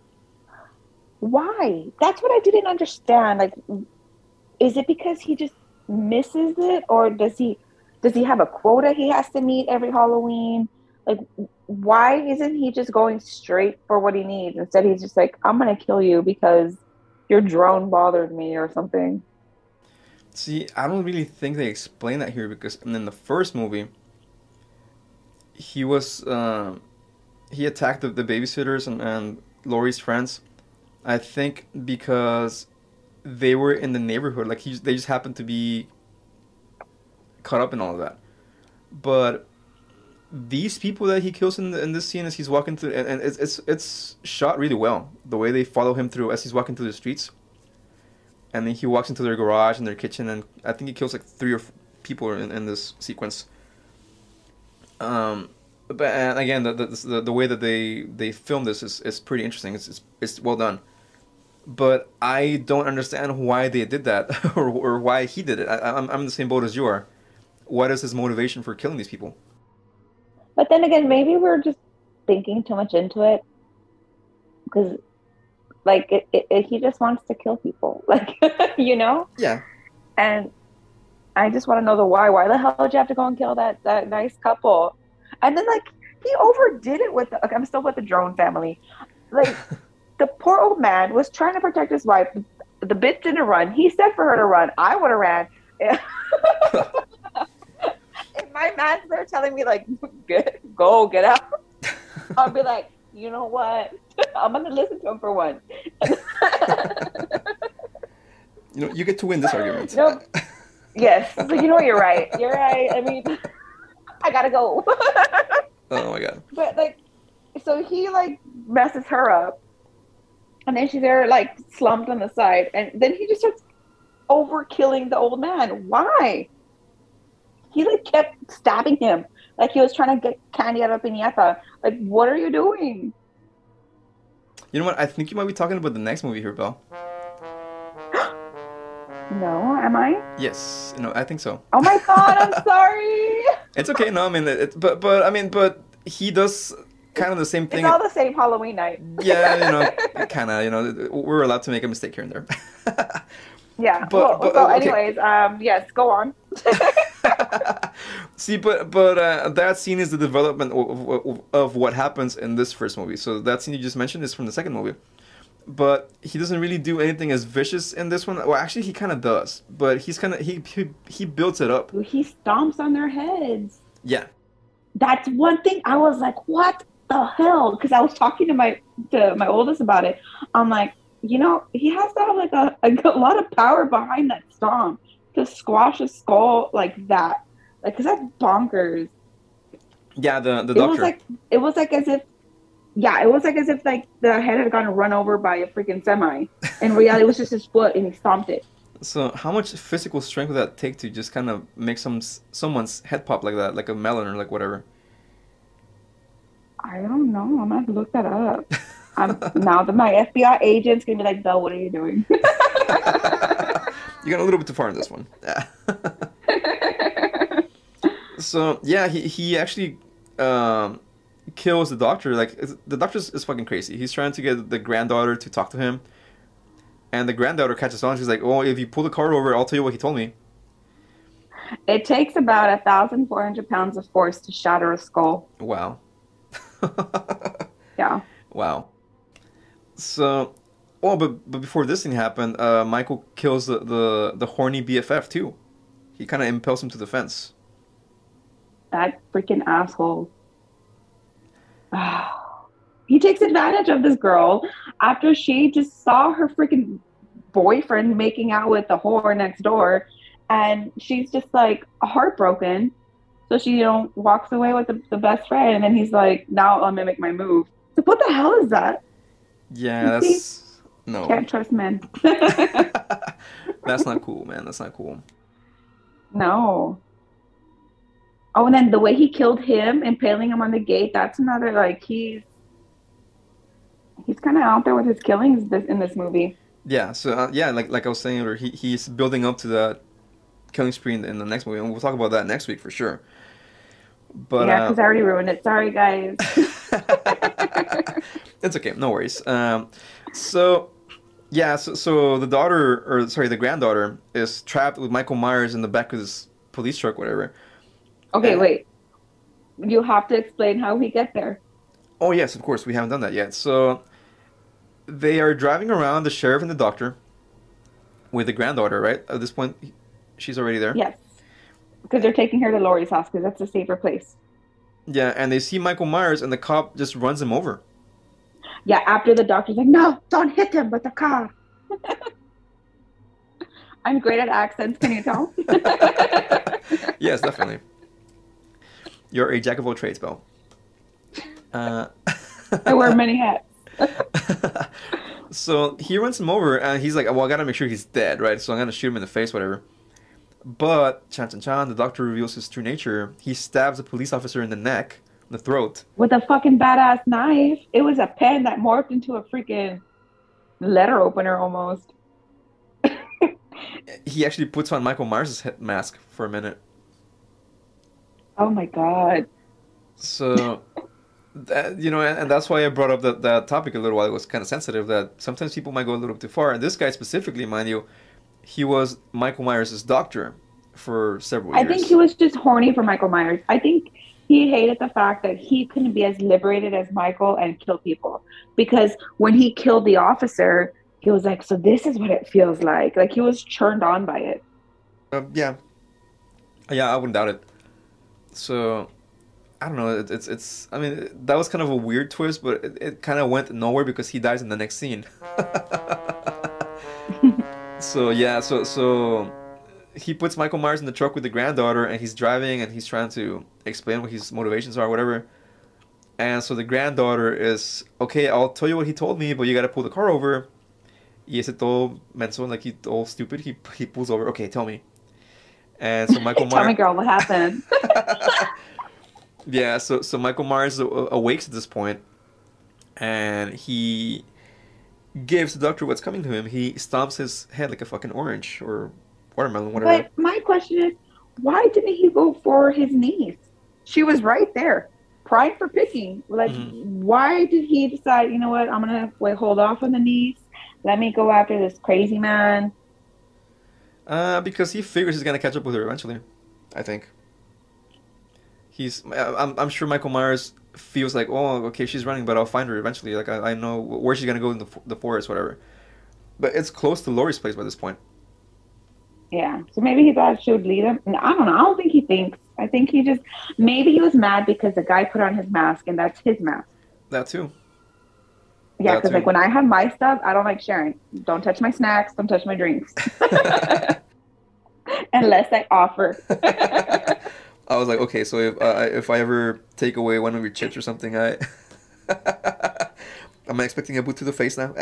Why? That's what I didn't understand. Like, is it because he just misses it, or does he have a quota he has to meet every Halloween? Like, why isn't he just going straight for what he needs? Instead, he's just like, I'm gonna kill you because your drone bothered me or something. See, I don't really think they explain that here because in the first movie, he was he attacked the babysitters and Laurie's friends. I think because they were in the neighborhood, like they just happened to be caught up in all of that. But these people that he kills in this scene as he's walking through, and it's shot really well. The way they follow him through as he's walking through the streets, and then he walks into their garage and their kitchen, and I think he kills like three or people in this sequence. But and again, the way that they film this is pretty interesting. It's well done. But I don't understand why they did that or why he did it. I'm in the same boat as you are. What is his motivation for killing these people? But then again, maybe we're just thinking too much into it because Like he just wants to kill people, like you know. Yeah. And I just want to know the why. Why the hell did you have to go and kill that nice couple? And then like he overdid it with. I'm still with the drone family. Like the poor old man was trying to protect his wife. The bitch didn't run. He said for her to run. I would have ran. If my man's there telling me like, get out, I'll be like, you know what? I'm gonna listen to him for one. You know, you get to win this argument. No, yes. So you know what? You're right. You're right. I mean, I gotta go. Oh my god. But like, so he like messes her up, and then she's there like slumped on the side, and then he just starts over killing the old man. Why? He like kept stabbing him, like he was trying to get candy out of a piñata. Like, what are you doing? You know what? I think you might be talking about the next movie here, Belle. No, am I? Yes. No, I think so. Oh my god, I'm sorry. It's okay. No, I mean, but I mean, but he does kind of the same thing. It's all the same Halloween night. Yeah, you know, kind of. You know, we're allowed to make a mistake here and there. Yeah. But So, okay. anyways, yes, go on. See, but that scene is the development of what happens in this first movie. So that scene you just mentioned is from the second movie. But he doesn't really do anything as vicious in this one. Well, actually, he kind of does. But he's kind of he builds it up. He stomps on their heads. Yeah. That's one thing I was like, what the hell? Because I was talking to my oldest about it. I'm like, you know, he has to have like a lot of power behind that stomp to squash a skull like that. Like, because that's bonkers. Yeah, the doctor. It was like as if like the head had gotten run over by a freaking semi. In reality, it was just his foot, and he stomped it. So, how much physical strength would that take to just kind of make someone's head pop like that, like a melon or like whatever? I don't know. I'm gonna have to look that up. Now that my FBI agent's gonna be like, Belle, what are you doing? You got a little bit too far in this one. So yeah, he actually kills the doctor. Like the doctor is fucking crazy. He's trying to get the granddaughter to talk to him, and the granddaughter catches on. She's like, "Oh, if you pull the car over, I'll tell you what he told me." It takes about 1,400 pounds of force to shatter a skull. Wow. Yeah. Wow. So, but before this thing happened, Michael kills the horny BFF too. He kind of impels him to the fence. That freaking asshole. He takes advantage of this girl after she just saw her freaking boyfriend making out with the whore next door, and she's just like heartbroken. So she, walks away with the best friend, and then he's like, "Now I'll mimic my move." So what the hell is that? Yeah, that's no. Can't trust men. That's not cool, man. That's not cool. No. Oh, and then the way he killed him, impaling him on the gate, that's another, like, he's kind of out there with his killings in this movie. Yeah, so, yeah, like I was saying earlier, he's building up to that killing spree in the next movie, and we'll talk about that next week for sure. But yeah, because I already ruined it. Sorry, guys. It's okay, no worries. So the daughter, or sorry, the granddaughter is trapped with Michael Myers in the back of this police truck, whatever. Okay, wait. You have to explain how we get there. Oh, yes, of course. We haven't done that yet. So they are driving around, the sheriff and the doctor, with the granddaughter, right? At this point, she's already there? Yes. Because they're taking her to Laurie's house because that's a safer place. Yeah, and they see Michael Myers, and the cop just runs him over. Yeah, after the doctor's like, "No, don't hit him with the car." I'm great at accents, can you tell? Yes, definitely. You're a jack of all trades, Belle. I wear many hats. So he runs him over, and he's like, "Well, I gotta make sure he's dead, right? So I'm gonna shoot him in the face, whatever." But chan, the doctor reveals his true nature. He stabs a police officer in the neck, in the throat, with a fucking badass knife. It was a pen that morphed into a freaking letter opener almost. He actually puts on Michael Myers' mask for a minute. Oh my god. So, And that's why I brought up that topic a little while. It was kind of sensitive that sometimes people might go a little too far. And this guy specifically, mind you, he was Michael Myers' doctor for several I think years. he was just horny for Michael Myers. I think he hated the fact that he couldn't be as liberated as Michael and kill people. Because when he killed the officer, he was like, so this is what it feels like. Like he was turned on by it. Yeah, yeah, I wouldn't doubt it. So I don't know. It's. I mean, that was kind of a weird twist, but it kind of went nowhere because he dies in the next scene. So yeah, so he puts Michael Myers in the truck with the granddaughter, and he's driving, and he's trying to explain what his motivations are, whatever. And so the granddaughter is okay. I'll tell you what he told me, but you gotta pull the car over. Y ese todo menso, like he all stupid. He pulls over. Okay, tell me. And so Michael Tell me, Myers. girl, what happened? Yeah, so Michael Myers awakes at this point, and he gives the doctor what's coming to him. He stomps his head like a fucking orange or watermelon, whatever. But my question is, why didn't he go for his niece? She was right there, prime for picking. Like, Hmm. why did he decide, you know what, I'm gonna wait, hold off on the niece. Let me go after this crazy man. Because he figures he's gonna catch up with her eventually. I think I'm sure Michael Myers feels like, oh, okay, she's running, but I'll find her eventually. Like I know where she's gonna go in the forest, whatever. But it's close to Laurie's place by this point. Yeah. So maybe he thought she would lead him. No, I don't know. I don't think he thinks. I think he just maybe he was mad because the guy put on his mask and that's his mask. That too. Yeah, That because like too. when I have my stuff, I don't like sharing. Don't touch my snacks. Don't touch my drinks unless I offer. I was like, okay, so if I ever take away one of your chips or something, I am I expecting a boot to the face now?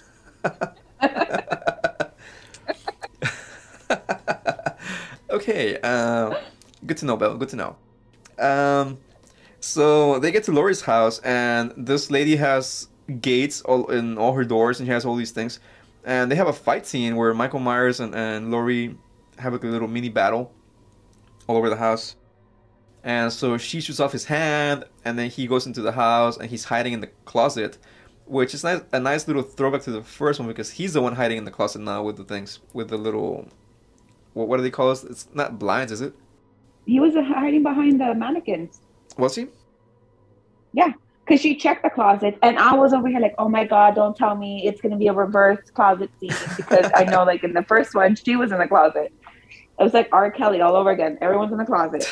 Okay, good to know, Belle. Good to know. Um, so they get to Laurie's house, and this lady has gates all in all her doors, and she has all these things. And they have a fight scene where Michael Myers and Laurie have like a little mini battle all over the house. And so she shoots off his hand, and then he goes into the house, and he's hiding in the closet, which is a nice little throwback to the first one because he's the one hiding in the closet now with the things, with the little, what do they call it? It's not blinds, is it? He was hiding behind the mannequins. Was he? Yeah, because she checked the closet, and I was over here like, "Oh my God, don't tell me it's gonna be a reverse closet scene," because I know, like in the first one, she was in the closet. It was like R. Kelly all over again. Everyone's in the closet.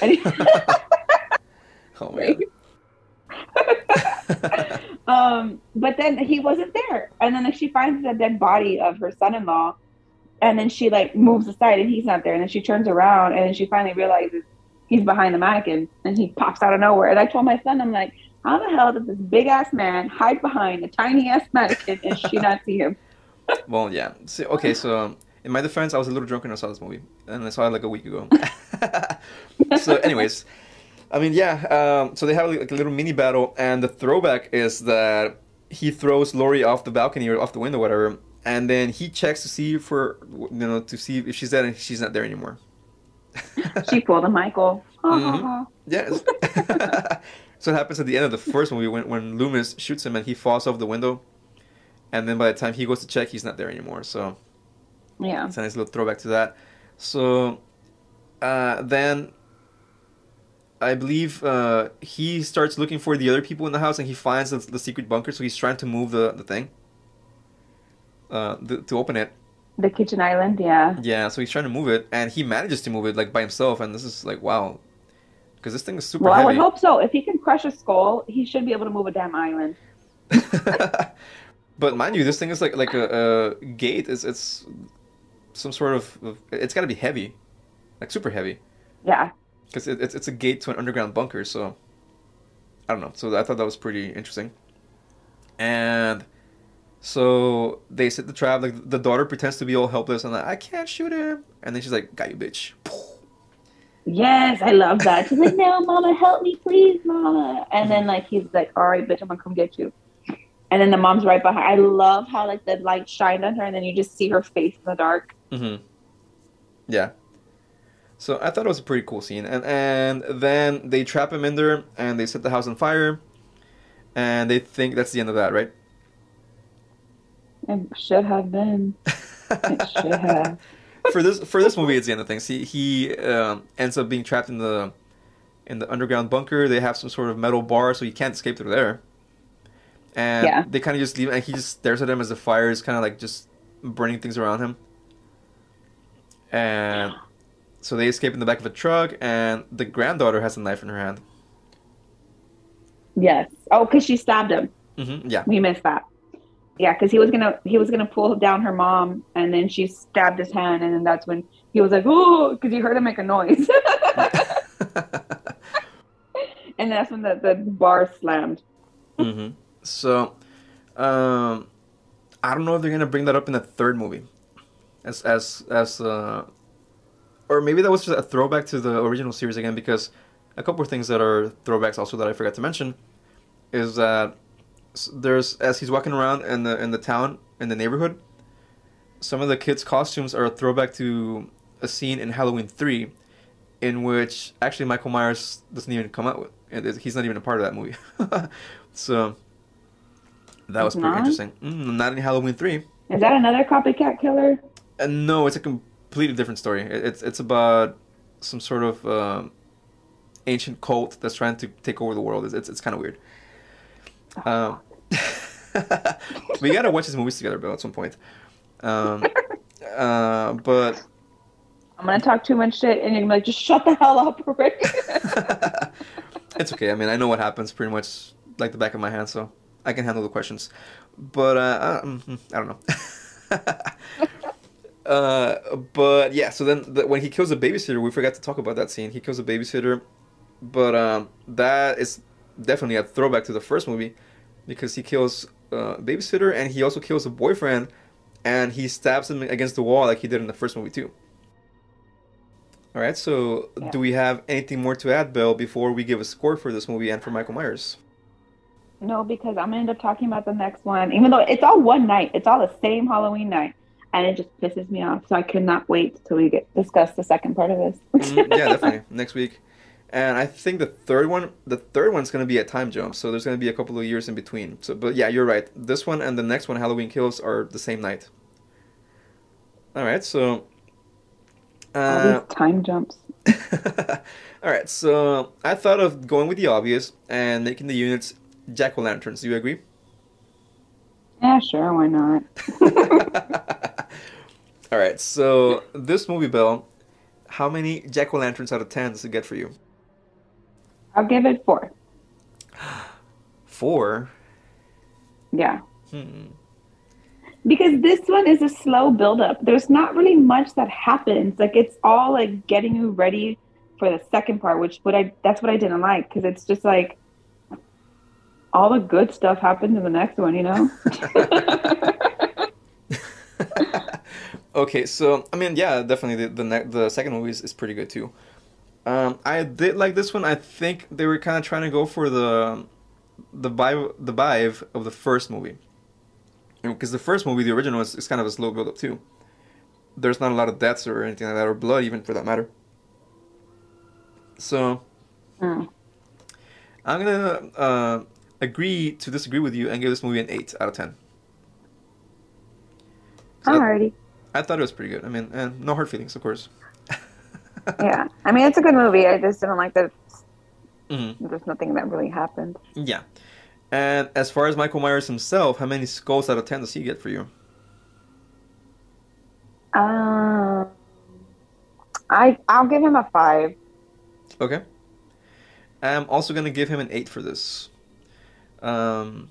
Oh man. But then he wasn't there, and then like, she finds the dead body of her son-in-law, and then she like moves aside, and he's not there, and then she turns around, and then she finally realizes he's behind the mannequin, and he pops out of nowhere. And I told my son, I'm like, how the hell did this big ass man hide behind a tiny ass mannequin and she not see him? Well, yeah. So, okay, so in my defense, I was a little drunk when I saw this movie, and I saw it like a week ago. So, anyways, I mean, yeah. So they have like a little mini battle, and the throwback is that he throws Laurie off the balcony or off the window, whatever, and then he checks to see to see if she's dead, and she's not there anymore. She pulled a Michael. Hmm. Yes. So it happens at the end of the first movie when Loomis shoots him and he falls off the window, and then by the time he goes to check, he's not there anymore. So Yeah. it's a nice little throwback to that. So then I believe he starts looking for the other people in the house, and he finds the secret bunker. So he's trying to move the thing to open it. The kitchen island, yeah. Yeah, so he's trying to move it, and he manages to move it like by himself. And this is like wow, because this thing is super Well, I would heavy. hope so. If he can crush a skull, he should be able to move a damn island. But mind you, this thing is like a gate. It's some sort of it's got to be heavy, like super heavy, Yeah. because it's a gate to an underground bunker. So I don't know. So I thought that was pretty interesting. And so they set the trap. Like the daughter pretends to be all helpless and like, I can't shoot him. And then she's like, "Got you, bitch." Yes, I love that. She's like, no, mama, help me, please, mama. And then like he's like, all right, bitch, I'm gonna come get you. And then the mom's right behind. I love how like the light shined on her, and then you just see her face in the dark. Mm-hmm. Yeah. So I thought it was a pretty cool scene. And then they trap him in there and they set the house on fire. and they think that's the end of that, right? It should have been. It should have. For this movie, it's the end of things. He ends up being trapped in the underground bunker. They have some sort of metal bar, so he can't escape through there. And Yeah. they kind of just leave, and he just stares at him as the fire is kind of like just burning things around him. And so they escape in the back of a truck, and the granddaughter has a knife in her hand. Yes. Oh, because she stabbed him. Yeah. We missed that. Yeah, because he was gonna pull down her mom, and then she stabbed his hand, and then that's when he was like, "Oh," because he heard him make a noise, and that's when the bar slammed. hmm So, um, I don't know if they're gonna bring that up in the third movie, or maybe that was just a throwback to the original series again. Because a couple of things that are throwbacks also that I forgot to mention is that there's as he's walking around in the town in the neighborhood, some of the kids' costumes are a throwback to a scene in Halloween 3, in which actually Michael Myers doesn't even come out with. He's not even a part of that movie. So that was It's pretty not? interesting. Not in Halloween 3. Is that another copycat killer? No, it's a completely different story. It's about some sort of ancient cult that's trying to take over the world. It's kind of weird. Um, we gotta watch these movies together, Bill, at some point. Um, but I'm gonna talk too much shit, and you're gonna be like, just shut the hell up, Rick. it's okay. I mean, I know what happens pretty much like the back of my hand, so I can handle the questions. But I don't know. But yeah, so then when he kills the babysitter, we forgot to talk about that scene. He kills the babysitter, but that is definitely a throwback to the first movie because he kills babysitter and he also kills a boyfriend and he stabs him against the wall like he did in the first movie too. All right, so Yeah. do we have anything more to add, Bill, before we give a score for this movie and for Michael Myers? No, because I'm gonna end up talking about the next one, even though it's all one night. It's all the same Halloween night, and it just pisses me off. So I cannot wait till we discuss the second part of this. Yeah, definitely next week. And I think the third one's gonna be a time jump, so there's gonna be a couple of years in between. So, but yeah, you're right. This one and the next one, Halloween Kills, are the same night. All right, so. All these time jumps. All right, so I thought of going with the obvious and making the units jack-o'-lanterns. Do you agree? Yeah, sure, why not? All right, so this movie, Bill, how many jack-o'-lanterns out of 10 does it get for you? I'll give it 4. 4? Yeah. Hmm. Because this one is a slow buildup. There's not really much that happens. Like it's all like getting you ready for the second part, that's what I didn't like because it's just like all the good stuff happens in the next one, you know? Okay, so I mean, yeah, definitely the second movie is pretty good too. I did like this one. I think they were kind of trying to go for the vibe of the first movie. Because the first movie, the original, is kind of a slow build up too. There's not a lot of deaths or anything like that, or blood even for that matter. So Mm. I'm gonna agree to disagree with you and give this movie an 8 out of 10. So Alrighty. I thought it was pretty good. I mean, and no hard feelings, of course. Yeah. I mean, it's a good movie. I just didn't like that Hmm. there's nothing that really happened. Yeah. And as far as Michael Myers himself, how many skulls out of 10 does he get for you? Um, I'll give him a 5. Okay. I'm also gonna give him an 8 for this. Um,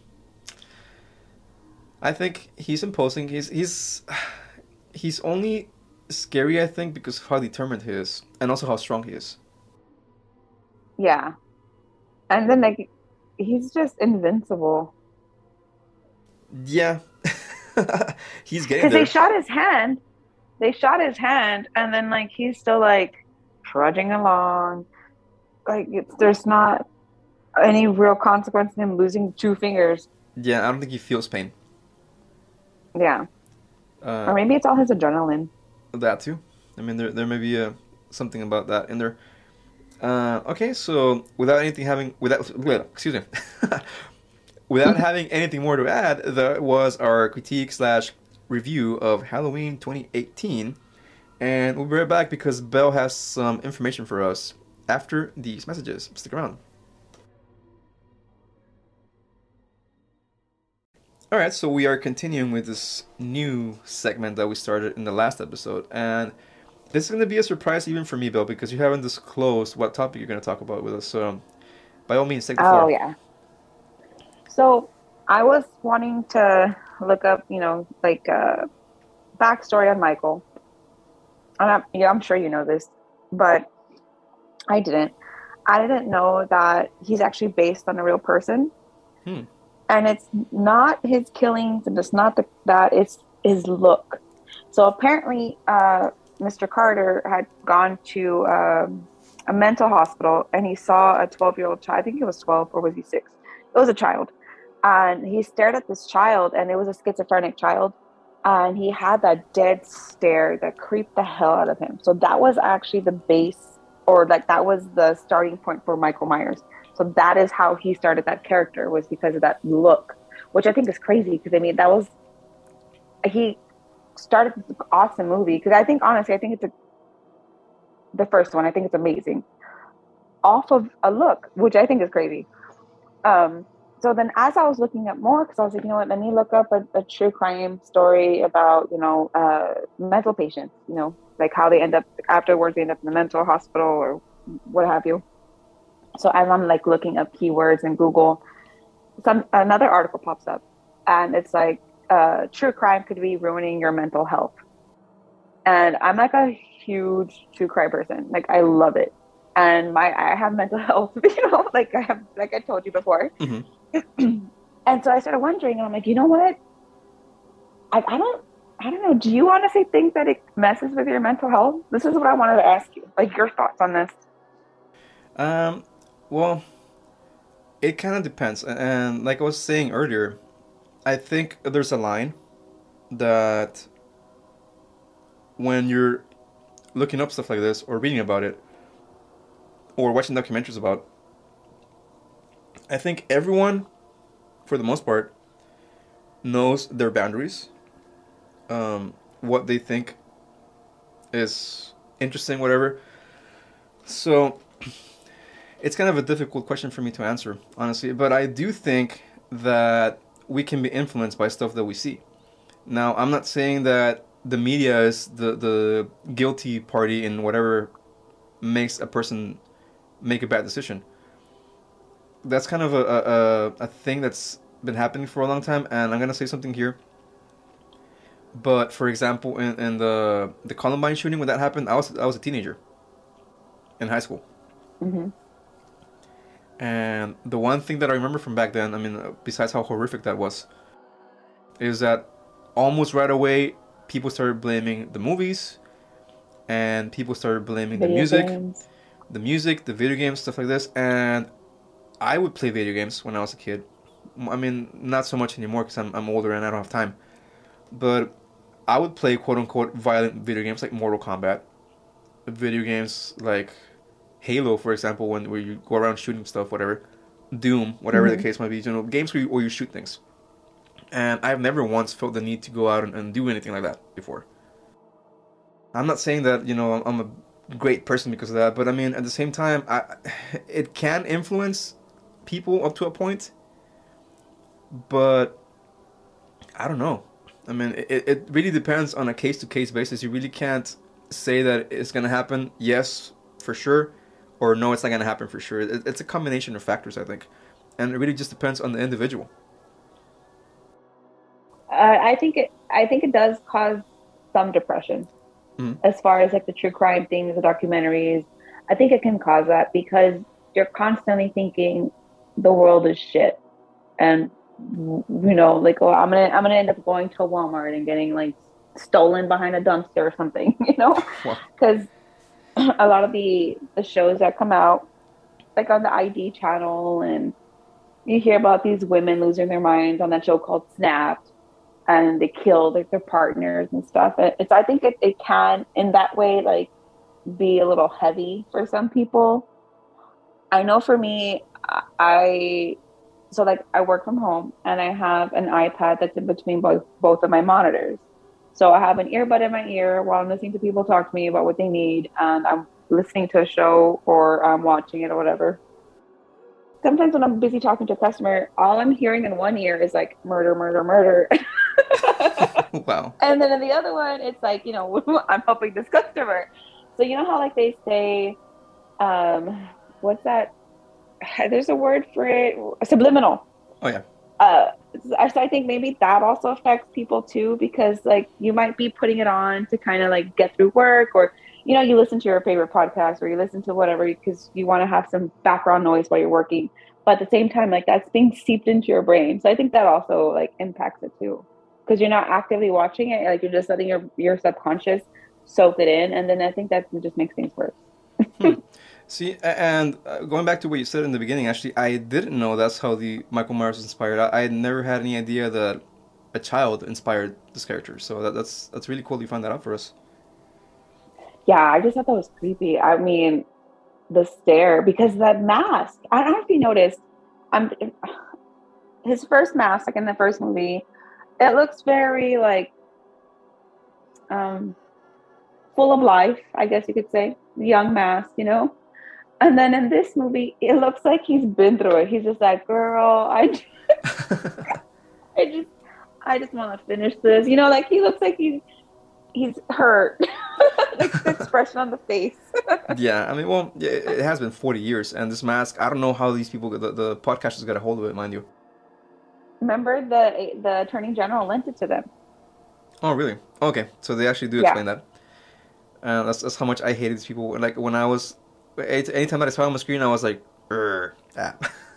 I think he's imposing. He's only scary, I think, because of how determined he is, and also how strong he is. Yeah. And then like he's just invincible. Yeah. He's getting Because they there. shot his hand. They shot his hand, and then like he's still like trudging along. Like there's not any real consequence in him losing 2 fingers. Yeah, I don't think he feels pain. Yeah. Or Uh, maybe it's all his adrenaline. that too. I mean, there may be something about that in there. Okay, so without excuse me, without having anything more to add, that was our critique slash review of Halloween 2018. And we'll be right back because Belle has some information for us after these messages. Stick around. All right, so we are continuing with this new segment that we started in the last episode, and this is going to be a surprise even for me, Bill, because you haven't disclosed what topic you're going to talk about with us. So, by all means, take the Oh floor. yeah. So I was wanting to look up, like backstory on Michael. I'm sure you know this, but I didn't. I didn't know that he's actually based on a real person, Hmm. and it's not his killings, and it's not that it's his look. So apparently, Mr. Carter had gone to a mental hospital, and he saw a 12-year-old child. I think he was 12, or was he 6? It was a child, and he stared at this child, and it was a schizophrenic child, and he had that dead stare that creeped the hell out of him. So that was actually the base, or like that was the starting point for Michael Myers. So that is how he started that character, was because of that look, which I think is crazy, because I mean that was he started this awesome movie, because I think honestly I think the first one, I think it's amazing, off of a look, which I think is crazy. Um, so then as I was looking up more, because I was like, you know what, let me look up a true crime story about, mental patients, like how they end up afterwards, they end up in the mental hospital or what have you. So as I'm like looking up keywords in Google, another article pops up, and it's like, true crime could be ruining your mental health. And I'm like a huge true crime person. Like I love it. And I have mental health, like I told you before. Hmm. And so I started wondering, and I'm like, you know what? I don't know. Do you honestly think that it messes with your mental health? This is what I wanted to ask you. Like your thoughts on this. Um, well, it kind of depends. And like I was saying earlier, I think there's a line that when you're looking up stuff like this or reading about it or watching documentaries about, I think everyone, for the most part, knows their boundaries, what they think is interesting, whatever. So it's kind of a difficult question for me to answer, honestly. But I do think that we can be influenced by stuff that we see. Now, I'm not saying that the media is the guilty party in whatever makes a person make a bad decision. That's kind of a thing that's been happening for a long time, and I'm gonna say something here. But for example, in the Columbine shooting when that happened, I was a teenager in high school, Hmm. and the one thing that I remember from back then, I mean, besides how horrific that was, is that almost right away people started blaming the movies, and people started blaming Video games. the music, the video games, stuff like this. And I would play video games when I was a kid. I mean, not so much anymore because I'm older and I don't have time. But I would play quote unquote violent video games like Mortal Kombat, video games like Halo, for example, where you go around shooting stuff, whatever, Doom, whatever the Hmm. case might be, games where you shoot things. And I've never once felt the need to go out and do anything like that before. I'm not saying that I'm a great person because of that, but I mean at the same time, it can influence people up to a point, but I don't know. I mean, it really depends on a case to case basis. You really can't say that it's gonna happen. Yes, for sure, or no, it's not gonna happen for sure. It's a combination of factors, I think, and it really just depends on the individual. I think it does cause some depression, Mm-hmm. as far as like the true crime things, the documentaries. I think it can cause that because you're constantly thinking the world is shit, and like, oh, I'm gonna end up going to Walmart and getting like stolen behind a dumpster or something, Well, because a lot of the shows that come out, like on the ID channel, and you hear about these women losing their minds on that show called Snapped, and they kill like their partners and stuff. I think it can in that way like be a little heavy for some people. I know for me, I so like I work from home and I have an iPad that's in between both of my monitors. So I have an earbud in my ear while I'm listening to people talk to me about what they need, and I'm listening to a show or I'm watching it or whatever. Sometimes when I'm busy talking to a customer, all I'm hearing in one ear is like murder, murder, murder. Wow. And then in the other one, it's like, I'm helping this customer. So you know how like they say, what's that? There's a word for it, subliminal. Oh yeah. Uh, so I think maybe that also affects people too, because like you might be putting it on to kind of like get through work, or you listen to your favorite podcast or you listen to whatever because you want to have some background noise while you're working. But at the same time, like that's being seeped into your brain. So I think that also like impacts it too, because you're not actively watching it, like you're just letting your subconscious soak it in, and then I think that just makes things worse. Hmm. See, and going back to what you said in the beginning, actually, I didn't know that's how the Michael Myers was inspired. I had never had any idea that a child inspired this character. So that's really cool you found that out for us. Yeah, I just thought that was creepy. I mean, the stare, because that mask. I don't know if you noticed. I'm his first mask, like in the first movie. It looks very like um, full of life, I guess you could say. Young mask. And then in this movie, it looks like he's been through it. He's just like, girl, I just, I just want to finish this. Like he looks like he's hurt. Like the expression on the face. Yeah, I mean, well, yeah, it has been 40 years, and this mask, I don't know how these people, the podcasters got a hold of it, mind you. Remember the attorney general lent it to them. Oh, really? Okay, so they actually do Yeah. explain that. That's how much I hated these people. Like, when I was, anytime that I saw them on the screen, I was like, ah.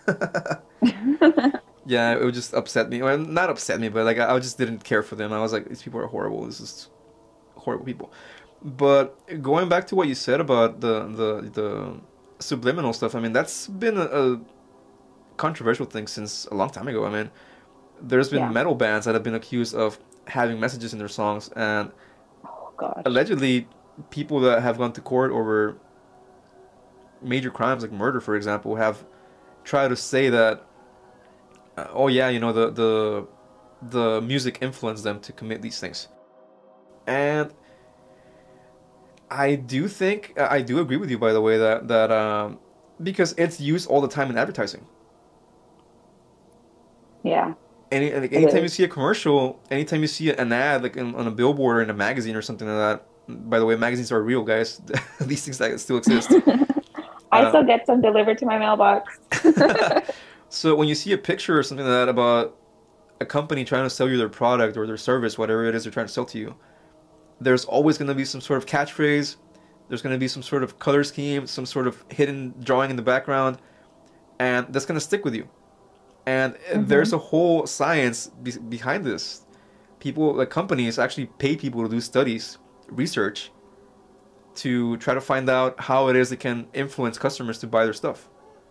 Yeah, it would just upset me. Well, not upset me, but like I just didn't care for them. I was like, these people are horrible. This is horrible people. But going back to what you said about the subliminal stuff, I mean that's been a controversial thing since a long time ago. I mean, there's been Yeah. metal bands that have been accused of having messages in their songs, and Oh gosh. allegedly people that have gone to court over major crimes like murder, for example, have tried to say that, oh yeah, the music influenced them to commit these things. And I do agree with you, by the way, that because it's used all the time in advertising. Yeah, it Anytime you is. see a commercial, anytime you see an ad like on a billboard or in a magazine or something like that. By the way, magazines are real, guys. These things that still exist. I Uh, still get some delivered to my mailbox. so when you see a picture or something like that about a company trying to sell you their product or their service, whatever it is they're trying to sell to you, there's always going to be some sort of catchphrase. There's going to be some sort of color scheme, some sort of hidden drawing in the background, and that's going to stick with you. And there's Hmm. a whole science behind this. People, like companies, actually pay people to do studies, research, to try to find out how it is they can influence customers to buy their stuff.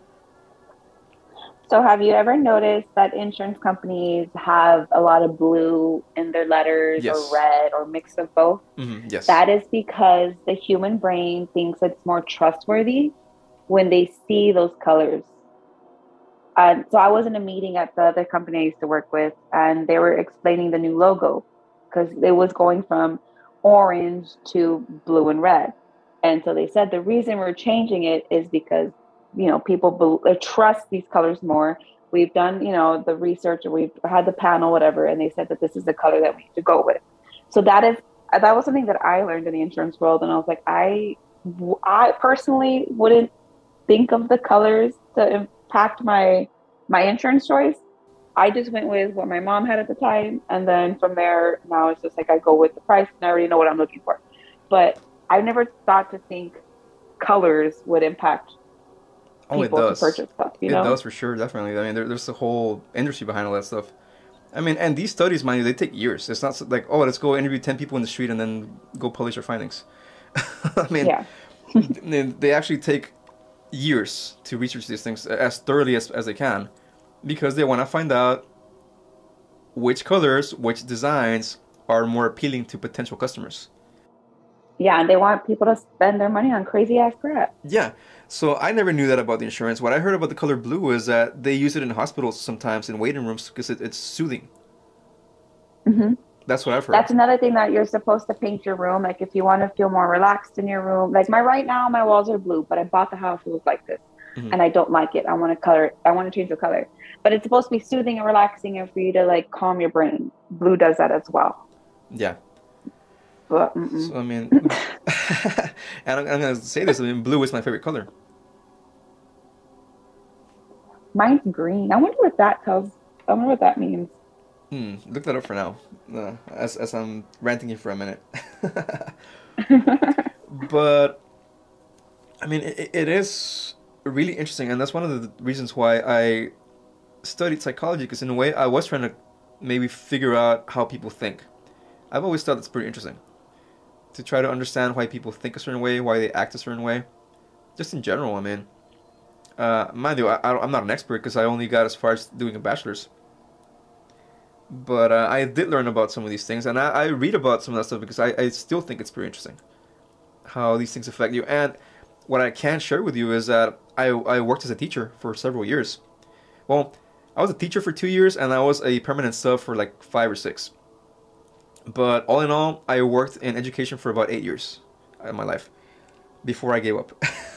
So, have you ever noticed that insurance companies have a lot of blue in their letters or Yes. red or mix of both? Yes. That is because the human brain thinks it's more trustworthy when they see those colors. So I was in a meeting at the other company I used to work with, and they were explaining the new logo because it was going from orange to blue and red. And so they said the reason we're changing it is because people trust these colors more. We've done the research, or we've had the panel, whatever, and they said that this is the color that we need to go with. So that was something that I learned in the insurance world, and I was like, I personally wouldn't think of the colors to impact my insurance choice. I just went with what my mom had at the time, and then from there, now it's just like I go with the price, and I already know what I'm looking for. But I never thought to think colors would impact Oh, it people to does. purchase stuff. It does for sure, definitely. I mean, there's a whole industry behind all that stuff. I mean, and these studies, mind you, they take years. It's not like, oh, let's go interview 10 people in the street and then go publish our findings. I mean, Yeah. they actually take years to research these things as thoroughly as they can because they want to find out which colors, which designs are more appealing to potential customers. Yeah, and they want people to spend their money on crazy ass crap. Yeah. So I never knew that about the insurance. What I heard about the color blue is that they use it in hospitals sometimes in waiting rooms because it's soothing. Hmm. That's what I've heard. That's another thing that you're supposed to paint your room. Like if you want to feel more relaxed in your room. Like my right now, my walls are blue, but I bought the house. It was like this, Hmm. and I don't like it. I want to color it. I want to change the color. But it's supposed to be soothing and relaxing, and for you to like calm your brain. Blue does that as well. Yeah. But So I mean, and I'm gonna say this. I mean, blue is my favorite color. mine's green. I wonder what that tells. I wonder what that means. Look that up for now. As I'm ranting here for a minute. But I mean, it is really interesting, and that's one of the reasons why I studied psychology. Because in a way, I was trying to maybe figure out how people think. I've always thought that's pretty interesting to try to understand why people think a certain way, why they act a certain way, just in general. I mean, mind you, I'm not an expert because I only got as far as doing a bachelor's. But I did learn about some of these things, and I read about some of that stuff because I still think it's pretty interesting how these things affect you. And what I can share with you is that I worked as a teacher for several years. Well, I was a teacher for 2 years, and I was a permanent sub for like 5 or 6. But all in all, I worked in education for about 8 years in my life before I gave up.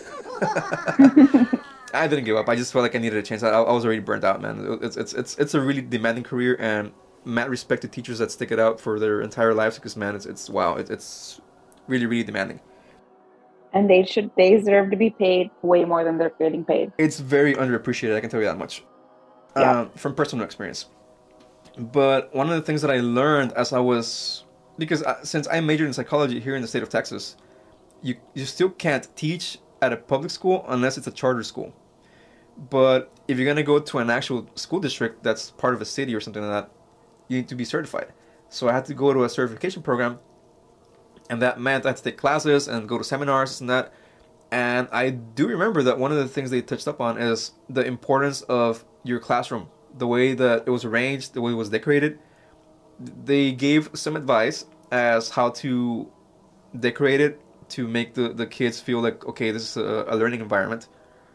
I didn't give up. I just felt like I needed a chance. I was already burnt out, man. It's a really demanding career, and mad respect to teachers that stick it out for their entire lives because man, it's wow, it's really really demanding. And they deserve to be paid way more than they're getting paid. It's very underappreciated. I can tell you that much Yeah. from personal experience. But one of the things that I learned as I was because since I majored in psychology here in the state of Texas, you still can't teach at a public school unless it's a charter school. But if you're gonna go to an actual school district that's part of a city or something like that, you need to be certified. So I had to go to a certification program, and that meant I had to take classes and go to seminars and that. And I do remember that one of the things they touched up on is the importance of your classroom, the way that it was arranged, the way it was decorated. They gave some advice as how to decorate it to make the kids feel like, okay, this is a learning environment.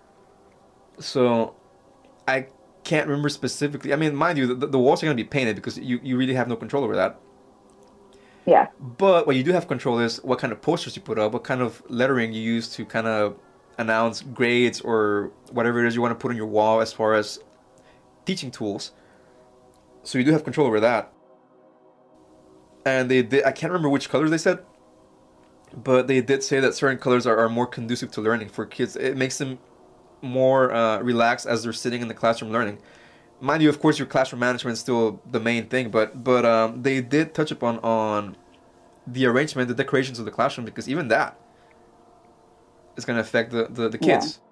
So I can't remember specifically. I mean, mind you, the walls are going to be painted because you really have no control over that. Yeah. But what you do have control is what kind of posters you put up, what kind of lettering you use to kind of announce grades or whatever it is you want to put on your wall as far as teaching tools. So you do have control over that. And I can't remember which colors they said, but they did say that certain colors are more conducive to learning for kids. It makes them more relaxed as they're sitting in the classroom learning. Mind you, of course, your classroom management is still the main thing, but they did touch upon on the arrangement, the decorations of the classroom, because even that is going to affect the Yeah. kids.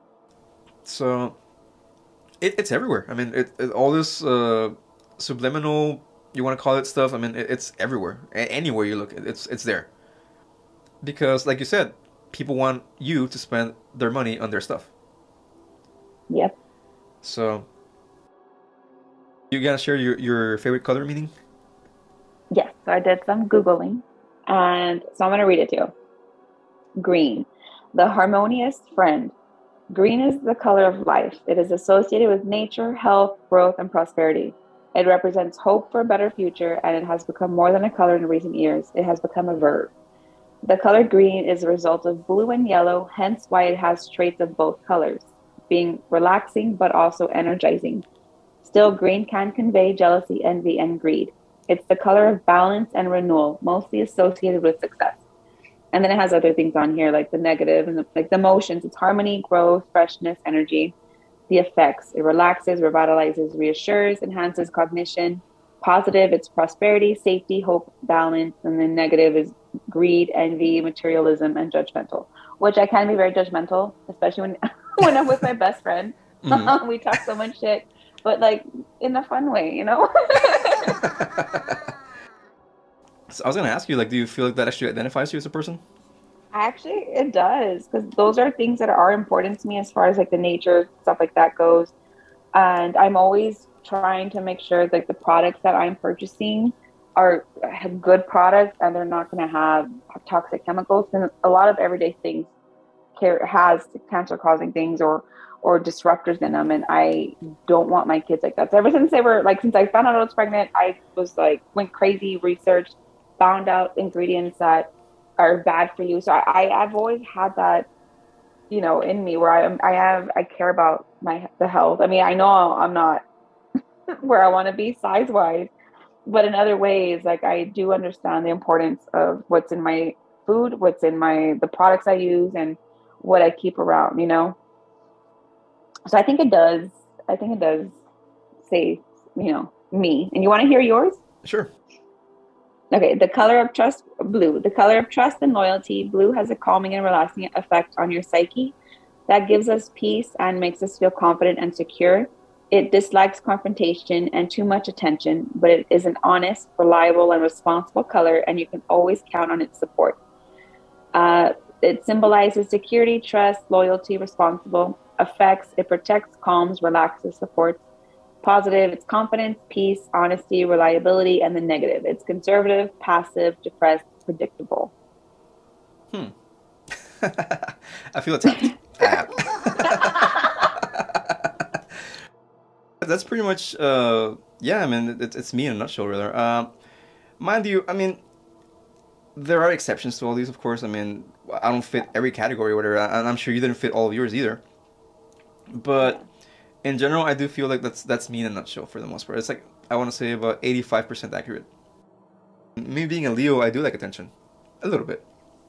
So it's everywhere. I mean, all this subliminal, you want to call it stuff. I mean, it's everywhere. Anywhere you look, it's there. Because, like you said, people want you to spend their money on their stuff. Yep. So you gonna share your favorite color meaning? Yes. So I did some Googling, and so I'm going to read it to you. Green, the harmonious friend. Green is the color of life. It is associated with nature, health, growth, and prosperity. It represents hope for a better future, and it has become more than a color in recent years. It has become a verb. The color green is a result of blue and yellow, hence why it has traits of both colors, being relaxing but also energizing. Still, green can convey jealousy, envy, and greed. It's the color of balance and renewal, mostly associated with success. And then it has other things on here like the negative and like the emotions. It's harmony, growth, freshness, energy. The effects: it relaxes, revitalizes, reassures, enhances cognition. Positive, it's prosperity, safety, hope, balance. And then negative is greed, envy, materialism, and judgmental. Which I can be very judgmental, especially when when I'm with my best friend. Hmm. We talk so much shit, but like in a fun way, you know. So I was gonna ask you, like, do you feel like that actually identifies you as a person? Actually, it does because those are things that are important to me as far as like the nature stuff like that goes. And I'm always trying to make sure like the products that I'm purchasing are have good products and they're not going to have toxic chemicals. And a lot of everyday things has cancer causing things or disruptors in them, and I don't want my kids like that. So ever since they were like, since I found out I was pregnant, I was like, went crazy, researched, found out ingredients that are bad for you. So I've always had that, you know, in me where I care about the health. I mean, I know I'm not where I want to be size wise, but in other ways, like I do understand the importance of what's in my food, what's in the products I use, and what I keep around, you know? So I think it does say, you know, me. And you want to hear yours? Sure. Okay, the color of trust, blue. The color of trust and loyalty. Blue has a calming and relaxing effect on your psyche that gives us peace and makes us feel confident and secure. It dislikes confrontation and too much attention, but it is an honest, reliable, and responsible color, and you can always count on its support. Uh, it symbolizes security, trust, loyalty, responsible affects. It protects, calms, relaxes, supports. Positive, it's confidence, peace, honesty, reliability, and the negative. It's conservative, passive, depressed, predictable. Hmm. I feel attacked. That's pretty much, yeah, I mean, it's me in a nutshell, really. Mind you, I mean, there are exceptions to all these, of course. I mean, I don't fit every category or whatever, and I'm sure you didn't fit all of yours either. Yeah. But in general, I do feel like that's me in a nutshell for the most part. It's like, I want to say about 85% accurate. Me being a Leo, I do like attention. A little bit.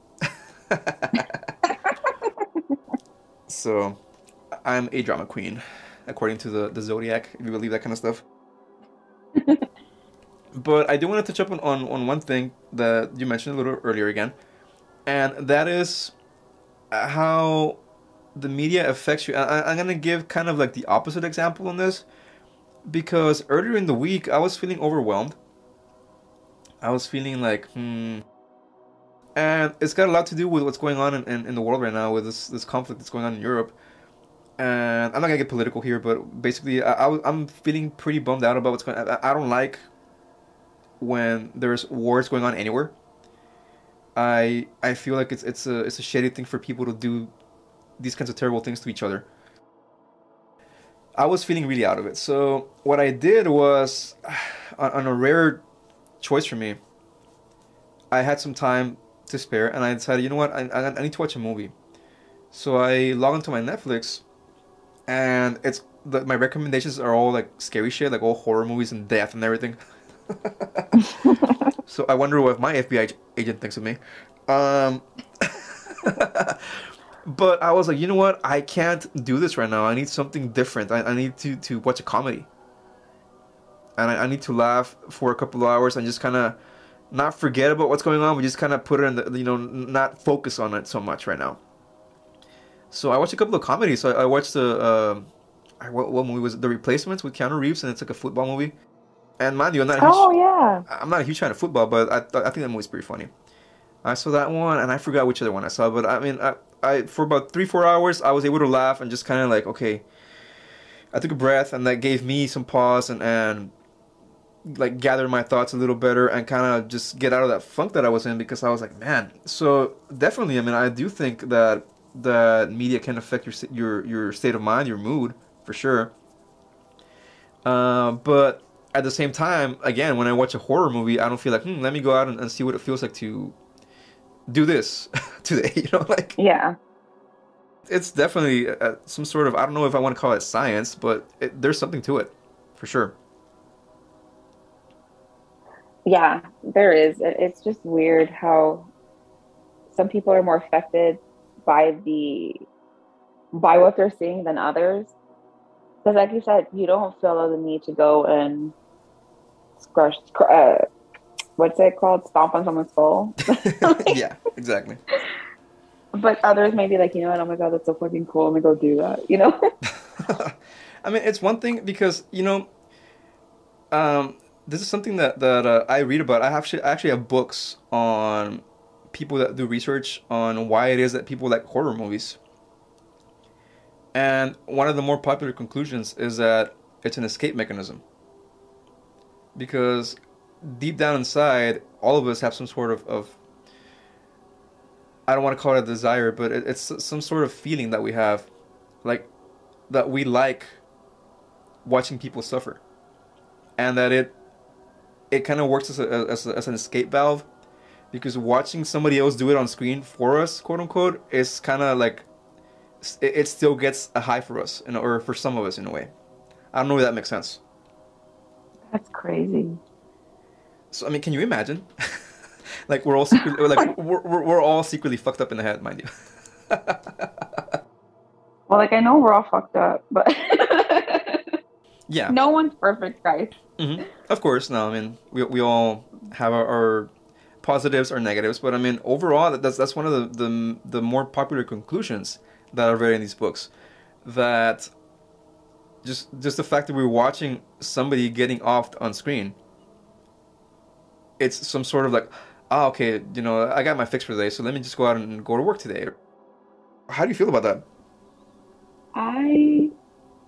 So, I'm a drama queen, according to the zodiac, if you believe that kind of stuff. But I do want to touch up on one thing that you mentioned a little earlier again, and that is how the media affects you. I'm going to give kind of like the opposite example on this, because earlier in the week, I was feeling overwhelmed. I was feeling like, and it's got a lot to do with what's going on in the world right now with this conflict that's going on in Europe. And I'm not gonna get political here, but basically, I'm feeling pretty bummed out about what's going on. I don't like when there's wars going on anywhere. I feel like it's a shitty thing for people to do these kinds of terrible things to each other. I was feeling really out of it. So what I did was, on a rare choice for me, I had some time to spare, and I decided, you know what, I need to watch a movie. So I log into my Netflix, and my recommendations are all like scary shit, like all horror movies and death and everything. So I wonder what my FBI agent thinks of me. Um, but I was like, you know what? I can't do this right now. I need something different. I need to watch a comedy. And I need to laugh for a couple of hours and just kind of not forget about what's going on, but just kind of put it in the, not focus on it so much right now. So I watched a couple of comedies. So I watched what movie was it? The Replacements with Keanu Reeves, and it's like a football movie. And mind you, Oh yeah. I'm not a huge fan of football, but I think that movie's pretty funny. I saw that one, and I forgot which other one I saw. But I mean, I for about 3-4 hours, I was able to laugh and just kind of like, okay, I took a breath, and that gave me some pause and like gather my thoughts a little better and kind of just get out of that funk that I was in, because I was like, man. So definitely, I mean, I do think that media can affect your state of mind, your mood, for sure. But at the same time, again, when I watch a horror movie, I don't feel like, let me go out and see what it feels like to do this today. Like, Yeah. it's definitely some sort of, I don't know if I want to call it science, but there's something to it, for sure. Yeah, there is. It's just weird how some people are more affected by by what they're seeing than others. Because, like you said, you don't feel the need to go and scratch, what's it called? Stomp on someone's skull. Yeah, exactly. But others may be like, you know what? Oh my God, that's so fucking cool. I'm gonna go do that. You know? I mean, it's one thing because, this is something that I read about. I actually have books on people that do research on why it is that people like horror movies. And one of the more popular conclusions is that it's an escape mechanism. Because deep down inside, all of us have some sort of I don't want to call it a desire, but it's some sort of feeling that we have, like that we like watching people suffer, and that it kind of works as an escape valve, because watching somebody else do it on screen for us, quote unquote, is kind of like it still gets a high for us, or for some of us in a way. I don't know if that makes sense. That's crazy. So I mean, can you imagine? Like we're all secretly, like we're all secretly fucked up in the head, mind you. Well, like I know we're all fucked up, but Yeah. no one's perfect, guys. Of course, no. I mean, we all have our positives or negatives, but I mean, overall, that's one of the more popular conclusions that are read in these books. That just the fact that we're watching somebody getting off on screen, it's some sort of like, oh, okay, I got my fix for today, so let me just go out and go to work today. How do you feel about that? I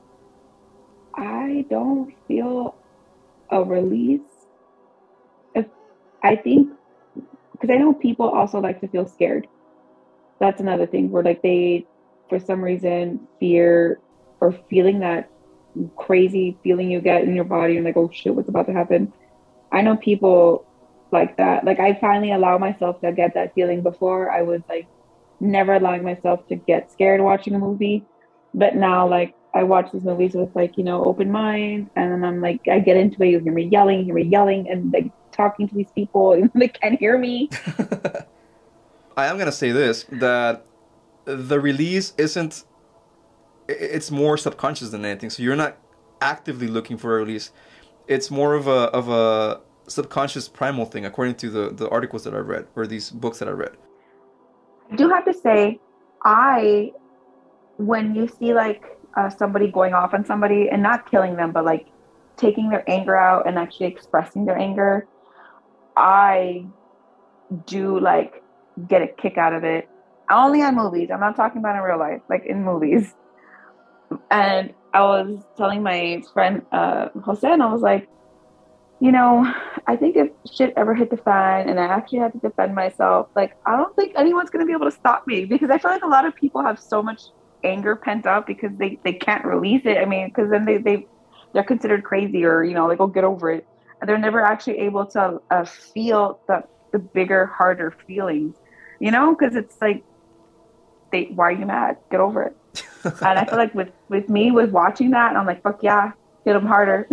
I don't feel a release. If I think because I know people also like to feel scared. That's another thing where like they, for some reason, fear or feeling that crazy feeling you get in your body and like, oh shit, what's about to happen? I know people like that. Like I finally allow myself to get that feeling. Before I was like never allowing myself to get scared watching a movie. But now like I watch these movies with like, open mind, and then I'm like I get into it, you hear me yelling and like talking to these people and they can't hear me. I am gonna say this, that the release isn't. It's more subconscious than anything. So you're not actively looking for a release. It's more of a subconscious primal thing, according to the articles that I read, or these books that I read. I do have to say, I when you see like somebody going off on somebody and not killing them, but like taking their anger out and actually expressing their anger, I do like get a kick out of it. Only on movies. I'm not talking about in real life, like in movies. And I was telling my friend Jose, and I was like, I think if shit ever hit the fan and I actually had to defend myself, like I don't think anyone's gonna be able to stop me, because I feel like a lot of people have so much anger pent up because they can't release it. I mean, because then they're considered crazy, or like, oh, get over it, and they're never actually able to feel the bigger, harder feelings, because it's like, why are you mad? Get over it. And I feel like with me, with watching that, and I'm like, fuck yeah, hit them harder.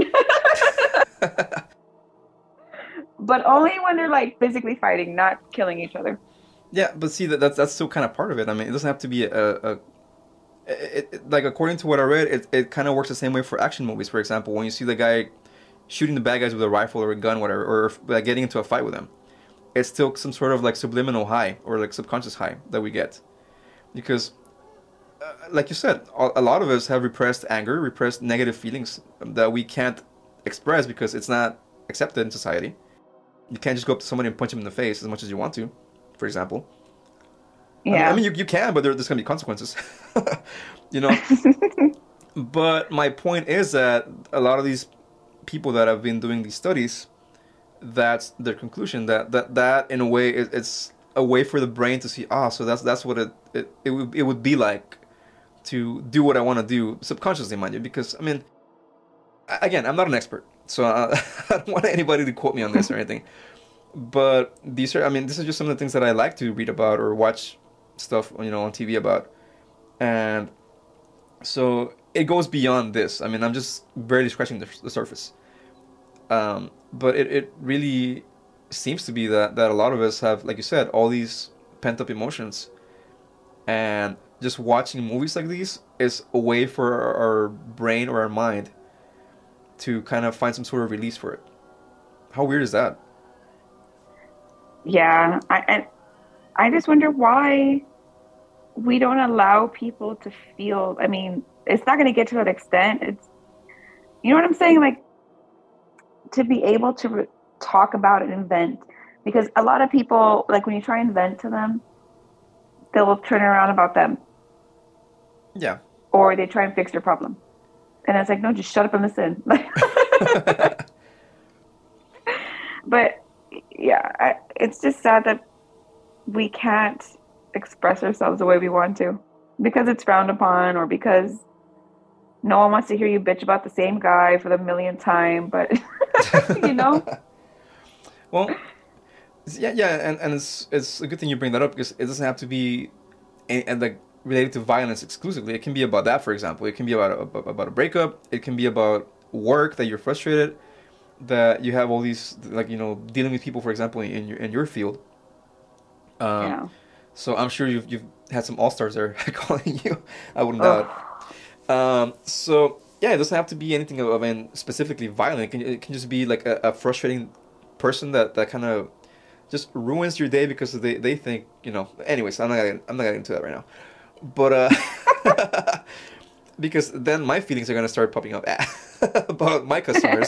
But only when they're like physically fighting, not killing each other. Yeah, but see that's still kind of part of it. I mean, it doesn't have to be like, according to what I read, it kind of works the same way for action movies. For example, when you see the guy shooting the bad guys with a rifle or a gun, whatever, or like getting into a fight with them, it's still some sort of like subliminal high, or like subconscious high that we get, because like you said, a lot of us have repressed anger, repressed negative feelings that we can't express because it's not accepted in society. You can't just go up to somebody and punch them in the face as much as you want to, for example. Yeah. I mean, you can, but there's going to be consequences. you know? But my point is that a lot of these people that have been doing these studies, that's their conclusion, that in a way, it's a way for the brain to see, so that's what it would be like to do what I want to do, subconsciously, mind you. Because, I mean, again, I'm not an expert, so I don't want anybody to quote me on this or anything. But this is just some of the things that I like to read about or watch stuff, on TV about. And so it goes beyond this. I mean, I'm just barely scratching the surface. But it really seems to be that a lot of us have, like you said, all these pent up emotions. And just watching movies like these is a way for our brain or our mind to kind of find some sort of release for it. How weird is that? Yeah, I just wonder why we don't allow people to feel. I mean, it's not going to get to that extent. It's, you know what I'm saying? Like, to be able to talk about it and vent. Because a lot of people, like, when you try and vent to them, they'll turn around about them. Yeah. Or they try and fix your problem. And it's like, no, just shut up and listen. But yeah, it's just sad that we can't express ourselves the way we want to because it's frowned upon or because no one wants to hear you bitch about the same guy for the millionth time. But, you know, Well, yeah, and it's a good thing you bring that up because it doesn't have to be and like related to violence exclusively. It can be about that, for example. It can be about a breakup. It can be about work that you're frustrated, that you have all these like dealing with people, for example, in your field. Um, yeah. so I'm sure you've had some all stars there calling you. I wouldn't doubt. Oh, So yeah, it doesn't have to be anything of an specifically violent. It can just be like a frustrating person that kind of just ruins your day because they think. Anyways, I'm not getting into that right now. But because then my feelings are gonna start popping up about my customers.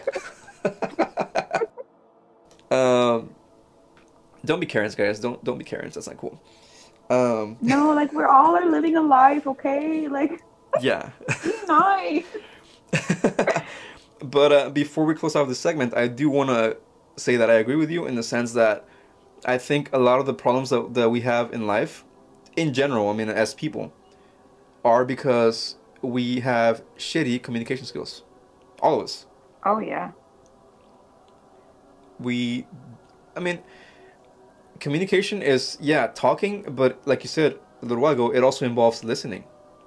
um, don't be Karens, guys. Don't be Karens. That's not cool. Um, no, like we're all are living a life, okay? Like, yeah. be nice. But before we close off this segment, I do want to say that I agree with you in the sense that I think a lot of the problems that we have in life, in general, I mean, as people, are because we have shitty communication skills. All of us. Oh, yeah. We, I mean, communication is, yeah, talking, but like you said a little while ago, it also involves listening.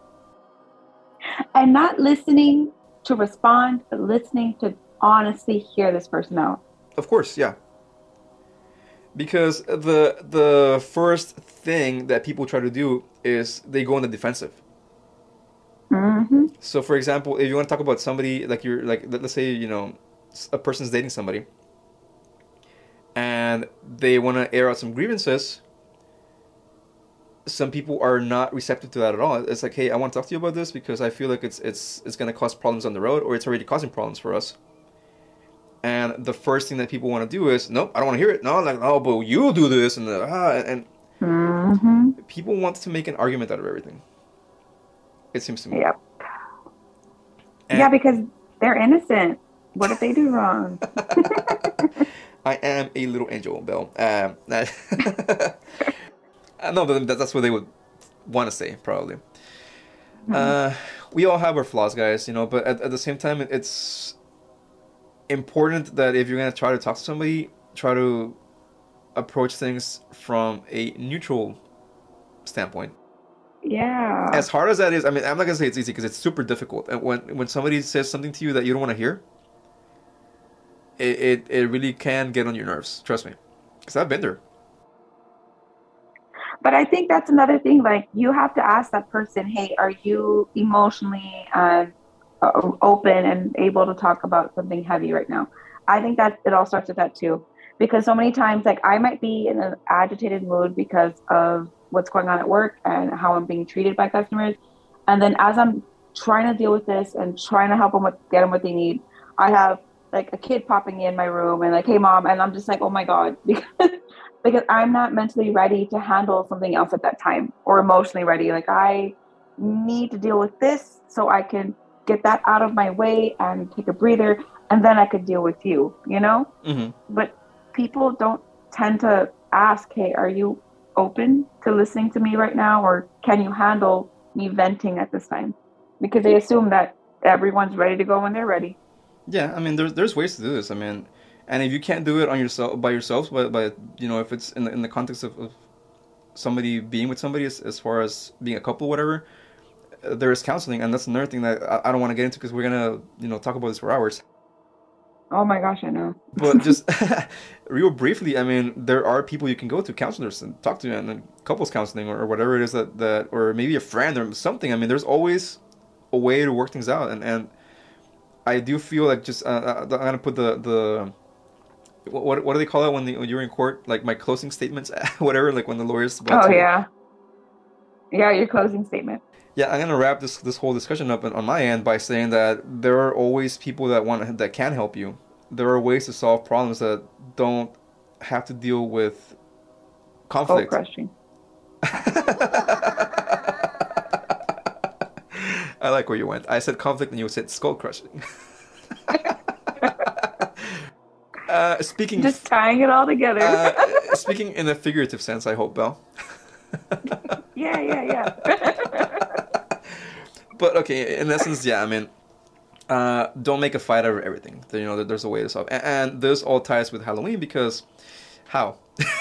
And not listening to respond, but listening to honestly hear this person out. Of course, yeah. Because the first thing that people try to do is they go on the defensive. Mm-hmm. So, for example, if you want to talk about somebody like you're like, let's say a person's dating somebody, and they want to air out some grievances. Some people are not receptive to that at all. It's like, hey, I want to talk to you about this because I feel like it's going to cause problems on the road, or it's already causing problems for us. And the first thing that people want to do is, nope, I don't want to hear it. No, like, oh, but you do this, and Mm-hmm. people want to make an argument out of everything. It seems to me. Yep. And Yeah, because they're innocent. What if they do wrong? I am a little angel, Belle. No, but that's what they would want to say, probably. Mhm. We all have our flaws, guys, but at the same time, it's important that if you're going to try to talk to somebody, try to approach things from a neutral standpoint. Yeah. As hard as that is, I mean, I'm not going to say it's easy because it's super difficult. And when somebody says something to you that you don't want to hear, it really can get on your nerves. Trust me. Because I've been there. But I think that's another thing. Like, you have to ask that person, hey, are you emotionally open and able to talk about something heavy right now? I think that it all starts with that too. Because so many times, like, I might be in an agitated mood because of what's going on at work and how I'm being treated by customers. And then as I'm trying to deal with this and trying to help them get them what they need, I have like a kid popping in my room and like, hey, mom. And I'm just like, oh my God, because I'm not mentally ready to handle something else at that time or emotionally ready. Like, I need to deal with this so I can get that out of my way and take a breather, and then I could deal with you, you know? Mm-hmm. But people don't tend to ask, hey, are you open to listening to me right now? Or can you handle me venting at this time? Because they assume that everyone's ready to go when they're ready. Yeah, I mean, there's ways to do this. I mean, and if you can't do it on yourself by yourselves, but if it's in the context of somebody being with somebody as far as being a couple, whatever, there is counseling, and that's another thing that I don't want to get into because we're gonna talk about this for hours. Oh my gosh, I know. But just real briefly, I mean, there are people you can go to, counselors, and talk to, and then couples counseling or whatever it is that or maybe a friend or something. I mean, there's always a way to work things out, and I do feel like just I'm gonna put the what do they call it when you're in court, like my closing statements, whatever, like when the lawyers about Oh to. yeah. Yeah, your closing statement. Yeah, I'm gonna wrap this whole discussion up on my end by saying that there are always people that can help you. There are ways to solve problems that don't have to deal with Soul conflict. crushing. I like where you went. I said conflict and you said skull crushing. Just tying it all together. Speaking in a figurative sense, I hope, Belle. Yeah. But okay, in essence, yeah, I mean, don't make a fight over everything. You know, there's a way to solve. And this all ties with Halloween because how?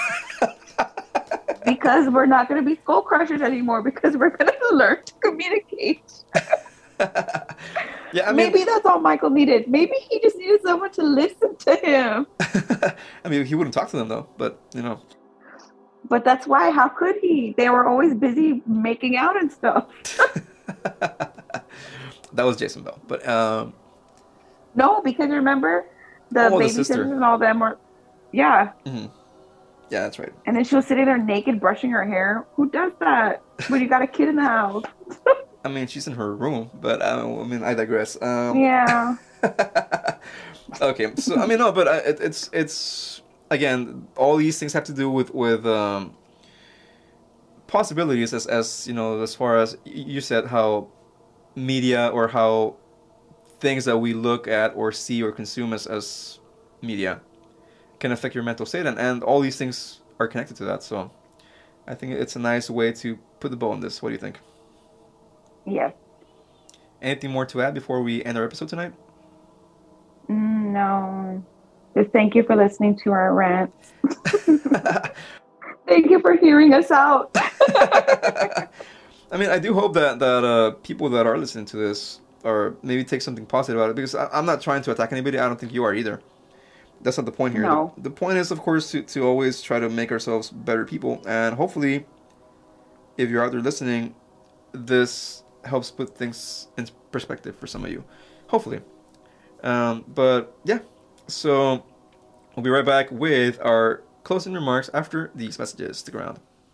Because we're not going to be skull crushers anymore because we're going to learn to communicate. Yeah, I mean, Maybe that's all Michael needed. Maybe he just needed someone to listen to him. I mean, he wouldn't talk to them though, but you know. But that's why. How could he? They were always busy making out and stuff. That was Jason Bell, but No, because remember, the the babysitters sister. and all them were, yeah. Hmm. Yeah, that's right. And then she was sitting there naked, brushing her hair. Who does that when you got a kid in the house? I mean, she's in her room, but I mean, I digress. Yeah. Okay, so I mean, no, but it's again, all these things have to do with possibilities, as you know, as far as you said, how media or how things that we look at or see or consume as media can affect your mental state, and all these things are connected to that. So I think it's a nice way to put the bow on this. What do you think? Yes. Anything more to add before we end our episode tonight? No. Just thank you for listening to our rants. Thank you for hearing us out. I mean, I do hope that people that are listening to this or maybe take something positive out of it, because I'm not trying to attack anybody. I don't think you are either. That's not the point here. No. The point is, of course, to always try to make ourselves better people. And hopefully, if you're out there listening, this helps put things in perspective for some of you. Hopefully. But yeah, so we'll be right back with our closing remarks after these messages. Stick around.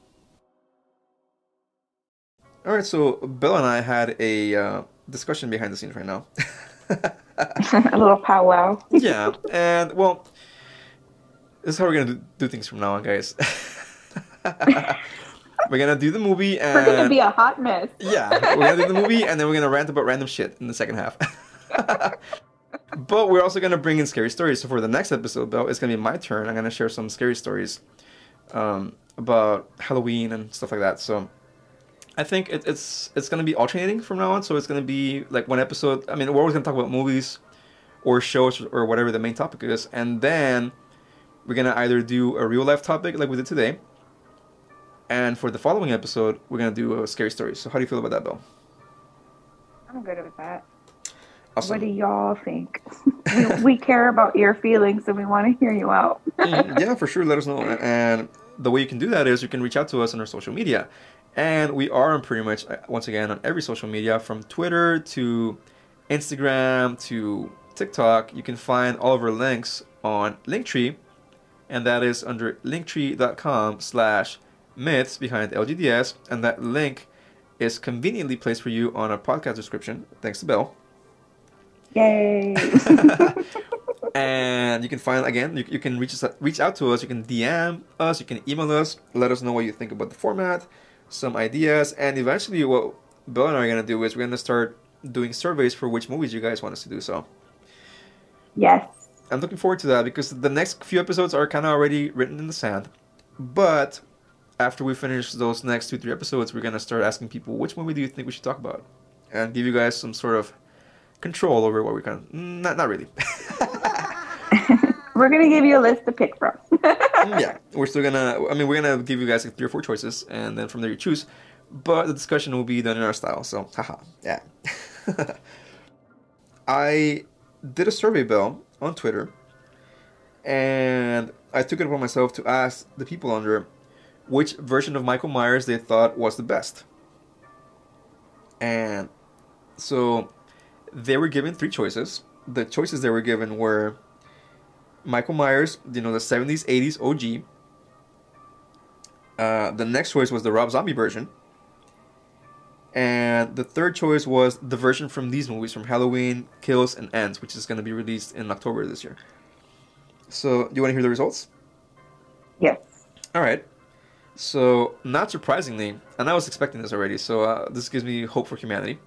All right, so Bill and I had a discussion behind the scenes right now. A little powwow. Yeah, and well, this is how we're gonna do things from now on, guys. We're gonna do the movie, and We're going to be a hot mess. yeah, we're gonna do the movie, and then we're gonna rant about random shit in the second half. But we're also gonna bring in scary stories. So for the next episode, Bill, it's gonna be my turn. I'm gonna share some scary stories about Halloween and stuff like that. So I think it's gonna be alternating from now on. So it's gonna be like one episode. I mean, we're always gonna talk about movies or shows or whatever the main topic is, and then we're gonna either do a real life topic like we did today, and for the following episode, we're gonna do a scary story. So how do you feel about that, Bill? I'm good with that. Awesome. What do y'all think? We care about your feelings and we want to hear you out. Yeah, for sure. Let us know. And the way you can do that is you can reach out to us on our social media. And we are on pretty much, once again, on every social media, from Twitter to Instagram to TikTok. You can find all of our links on Linktree. And that is under linktree.com/myths behind LGDS. And that link is conveniently placed for you on our podcast description. Thanks to Bill. Yay. And you can find, again, you can reach out to us. You can DM us. You can email us. Let us know what you think about the format, some ideas, and eventually what Bill and I are going to do is we're going to start doing surveys for which movies you guys want us to do. So Yes. I'm looking forward to that because the next few episodes are kind of already written in the sand. But after we finish those next 2-3 episodes, we're going to start asking people, which movie do you think we should talk about? And give you guys some sort of control over what we can. Not really. We're going to give you a list to pick from. Yeah, we're still gonna. I mean, we're gonna give you guys like 3 or 4 choices, and then from there you choose. But the discussion will be done in our style. So, haha, yeah. I did a survey, Bill, on Twitter, and I took it upon myself to ask the people under which version of Michael Myers they thought was the best. And so they were given 3 choices. The choices they were given were Michael Myers, the 70s, 80s OG. The next choice was the Rob Zombie version. And the third choice was the version from these movies, from Halloween, Kills, and Ends, which is going to be released in October this year. So, do you want to hear the results? Yes. Alright. So, not surprisingly, and I was expecting this already, so this gives me hope for humanity.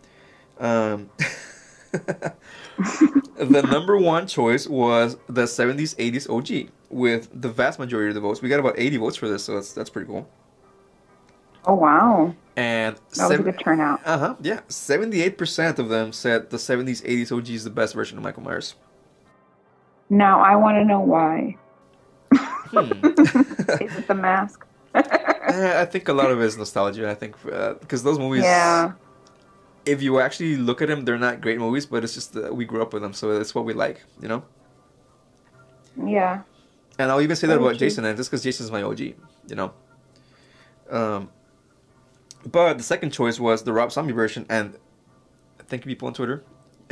The number 1 choice was the 70s, 80s OG, with the vast majority of the votes. We got about 80 votes for this, so that's pretty cool. Oh wow, And that was a good turnout. 78% of them said the 70s 80s OG is the best version of Michael Myers. Now I want to know why. Hmm. Is it the mask? I think a lot of it is nostalgia. I think because those movies, Yeah, if you actually look at them, they're not great movies, but it's just that we grew up with them, so it's what we like, you know. yeah, And I'll even say that very about true. Jason, and just because Jason's my OG, you know. Um, but the second choice was the Rob Zombie version, and thank you people on Twitter.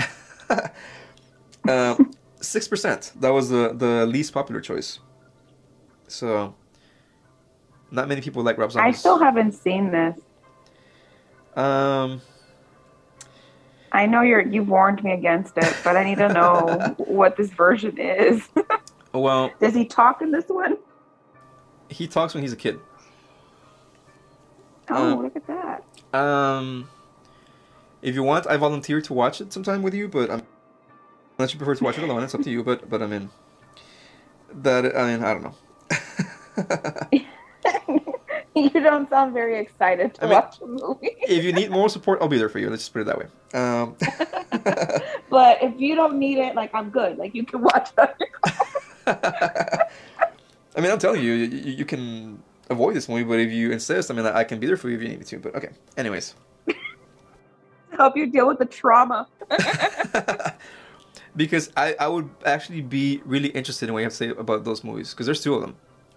um, 6%. That was the least popular choice. So not many people like Rob I still Zombie's. haven't seen this. Um, I know you warned me against it, but I need to know what this version is. well, Does he talk in this one? he talks when he's a kid. Uh, Oh, look at that. um, if you want, I volunteer to watch it sometime with you, but unless you prefer to watch it alone, it's up to you. But I mean, I don't know. You don't sound very excited I to mean, watch a movie. if you need more support, I'll be there for you. Let's just put it that way. But if you don't need it, like I'm good. Like you can watch that. I mean, I'm telling you, you can avoid this movie, but if you insist, I mean, I can be there for you if you need me to. But okay. Anyways, Help you deal with the trauma. because I would actually be really interested in what you have to say about those movies because there's two of them.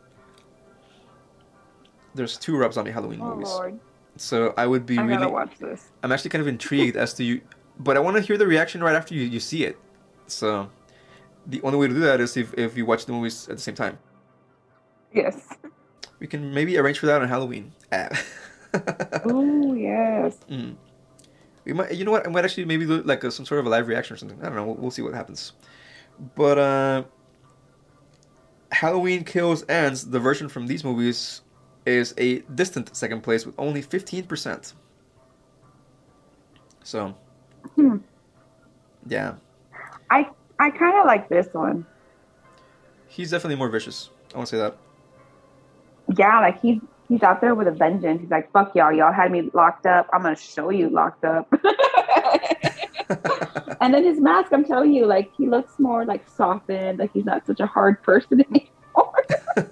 There's two Rob Zombie Halloween Oh movies. Lord, So I would be I gotta really, watch this. I'm actually kind of intrigued as to you, but I want to hear the reaction right after you see it. So the only way to do that is if you watch the movies at the same time. Yes. We can maybe arrange for that on Halloween. Oh yes. Mm. We might, you know what? I might actually maybe do like some sort of a live reaction or something. I don't know. We'll see what happens. But Halloween Kills Ends, the version from these movies, is a distant second place with only 15%. So Hmm. yeah, I kind of like this one. he's definitely more vicious. I want to say that. Yeah, like he's out there with a vengeance. He's like, "Fuck y'all, y'all had me locked up. I'm gonna show you locked up." And then his mask, I'm telling you, like he looks more like softened. Like he's not such a hard person anymore.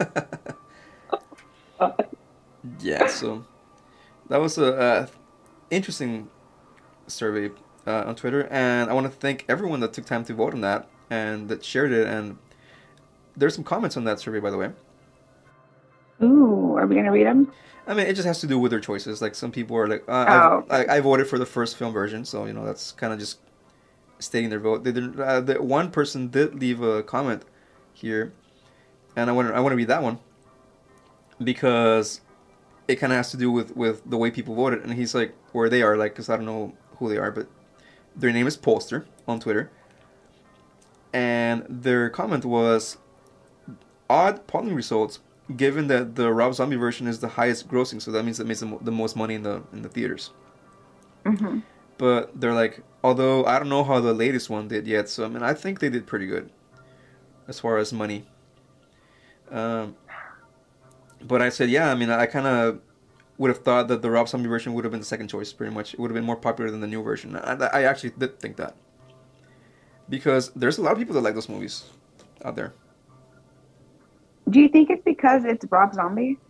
Yeah, so that was a interesting survey on Twitter, and I want to thank everyone that took time to vote on that and that shared it. And there's some comments on that survey, by the way. Ooh, are we gonna read them? I mean, it just has to do with their choices. Like some people are like, Oh, okay. I voted for the first film version, so you know that's kind of just stating their vote. They didn't. The one person did leave a comment here, and I want to read that one because it kind of has to do with the way people voted, and he's like where they are, like because I don't know who they are, but their name is Poster on Twitter, and their comment was odd polling results. Given that the Rob Zombie version is the highest grossing, so that means it makes the most money in the theaters. Hmm. But they're like, although I don't know how the latest one did yet, so I mean I think they did pretty good as far as money. Um, but I said, yeah, I mean I kind of would have thought that the Rob Zombie version would have been the second choice, pretty much. It would have been more popular than the new version. I actually did think that because there's a lot of people that like those movies out there. Do you think it's because it's Rob Zombie?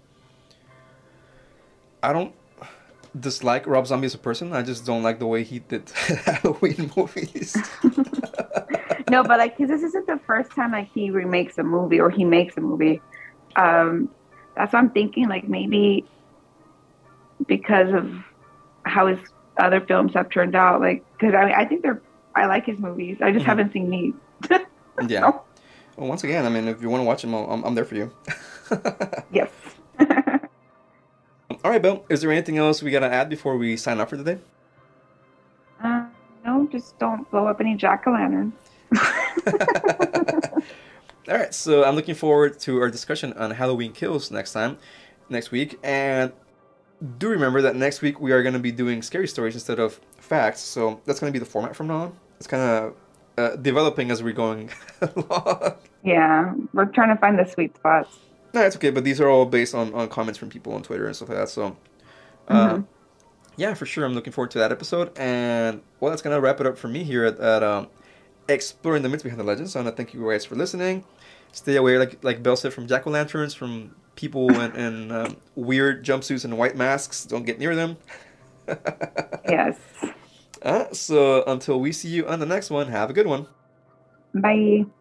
I don't dislike Rob Zombie as a person. I just don't like the way he did Halloween movies. No, but like, because this isn't the first time like he remakes a movie or he makes a movie. Um, that's what I'm thinking. Like maybe because of how his other films have turned out. Like, because I mean, I think they're. I like his movies. I just Mhm. haven't seen these. Yeah. So, Well, once again, I mean, if you want to watch them, I'm there for you. yes. All right, Bill. Is there anything else we gotta add before we sign off for today? uh, no, just don't blow up any jack o' lanterns. All right, so I'm looking forward to our discussion on Halloween Kills next week, and do remember that next week we are going to be doing scary stories instead of facts. So that's going to be the format from now on. It's kind of developing as we're going along. Yeah, we're trying to find the sweet spots. No, it's okay, but these are all based on comments from people on Twitter and stuff like that. So Uh, yeah, for sure. I'm looking forward to that episode. And well, that's gonna wrap it up for me here at exploring the myths behind the legends. So I want to thank you guys for listening. Stay away, like Belle said, from jack o' lanterns, from people in weird jumpsuits and white masks. Don't get near them. Yes. So until we see you on the next one, have a good one. Bye.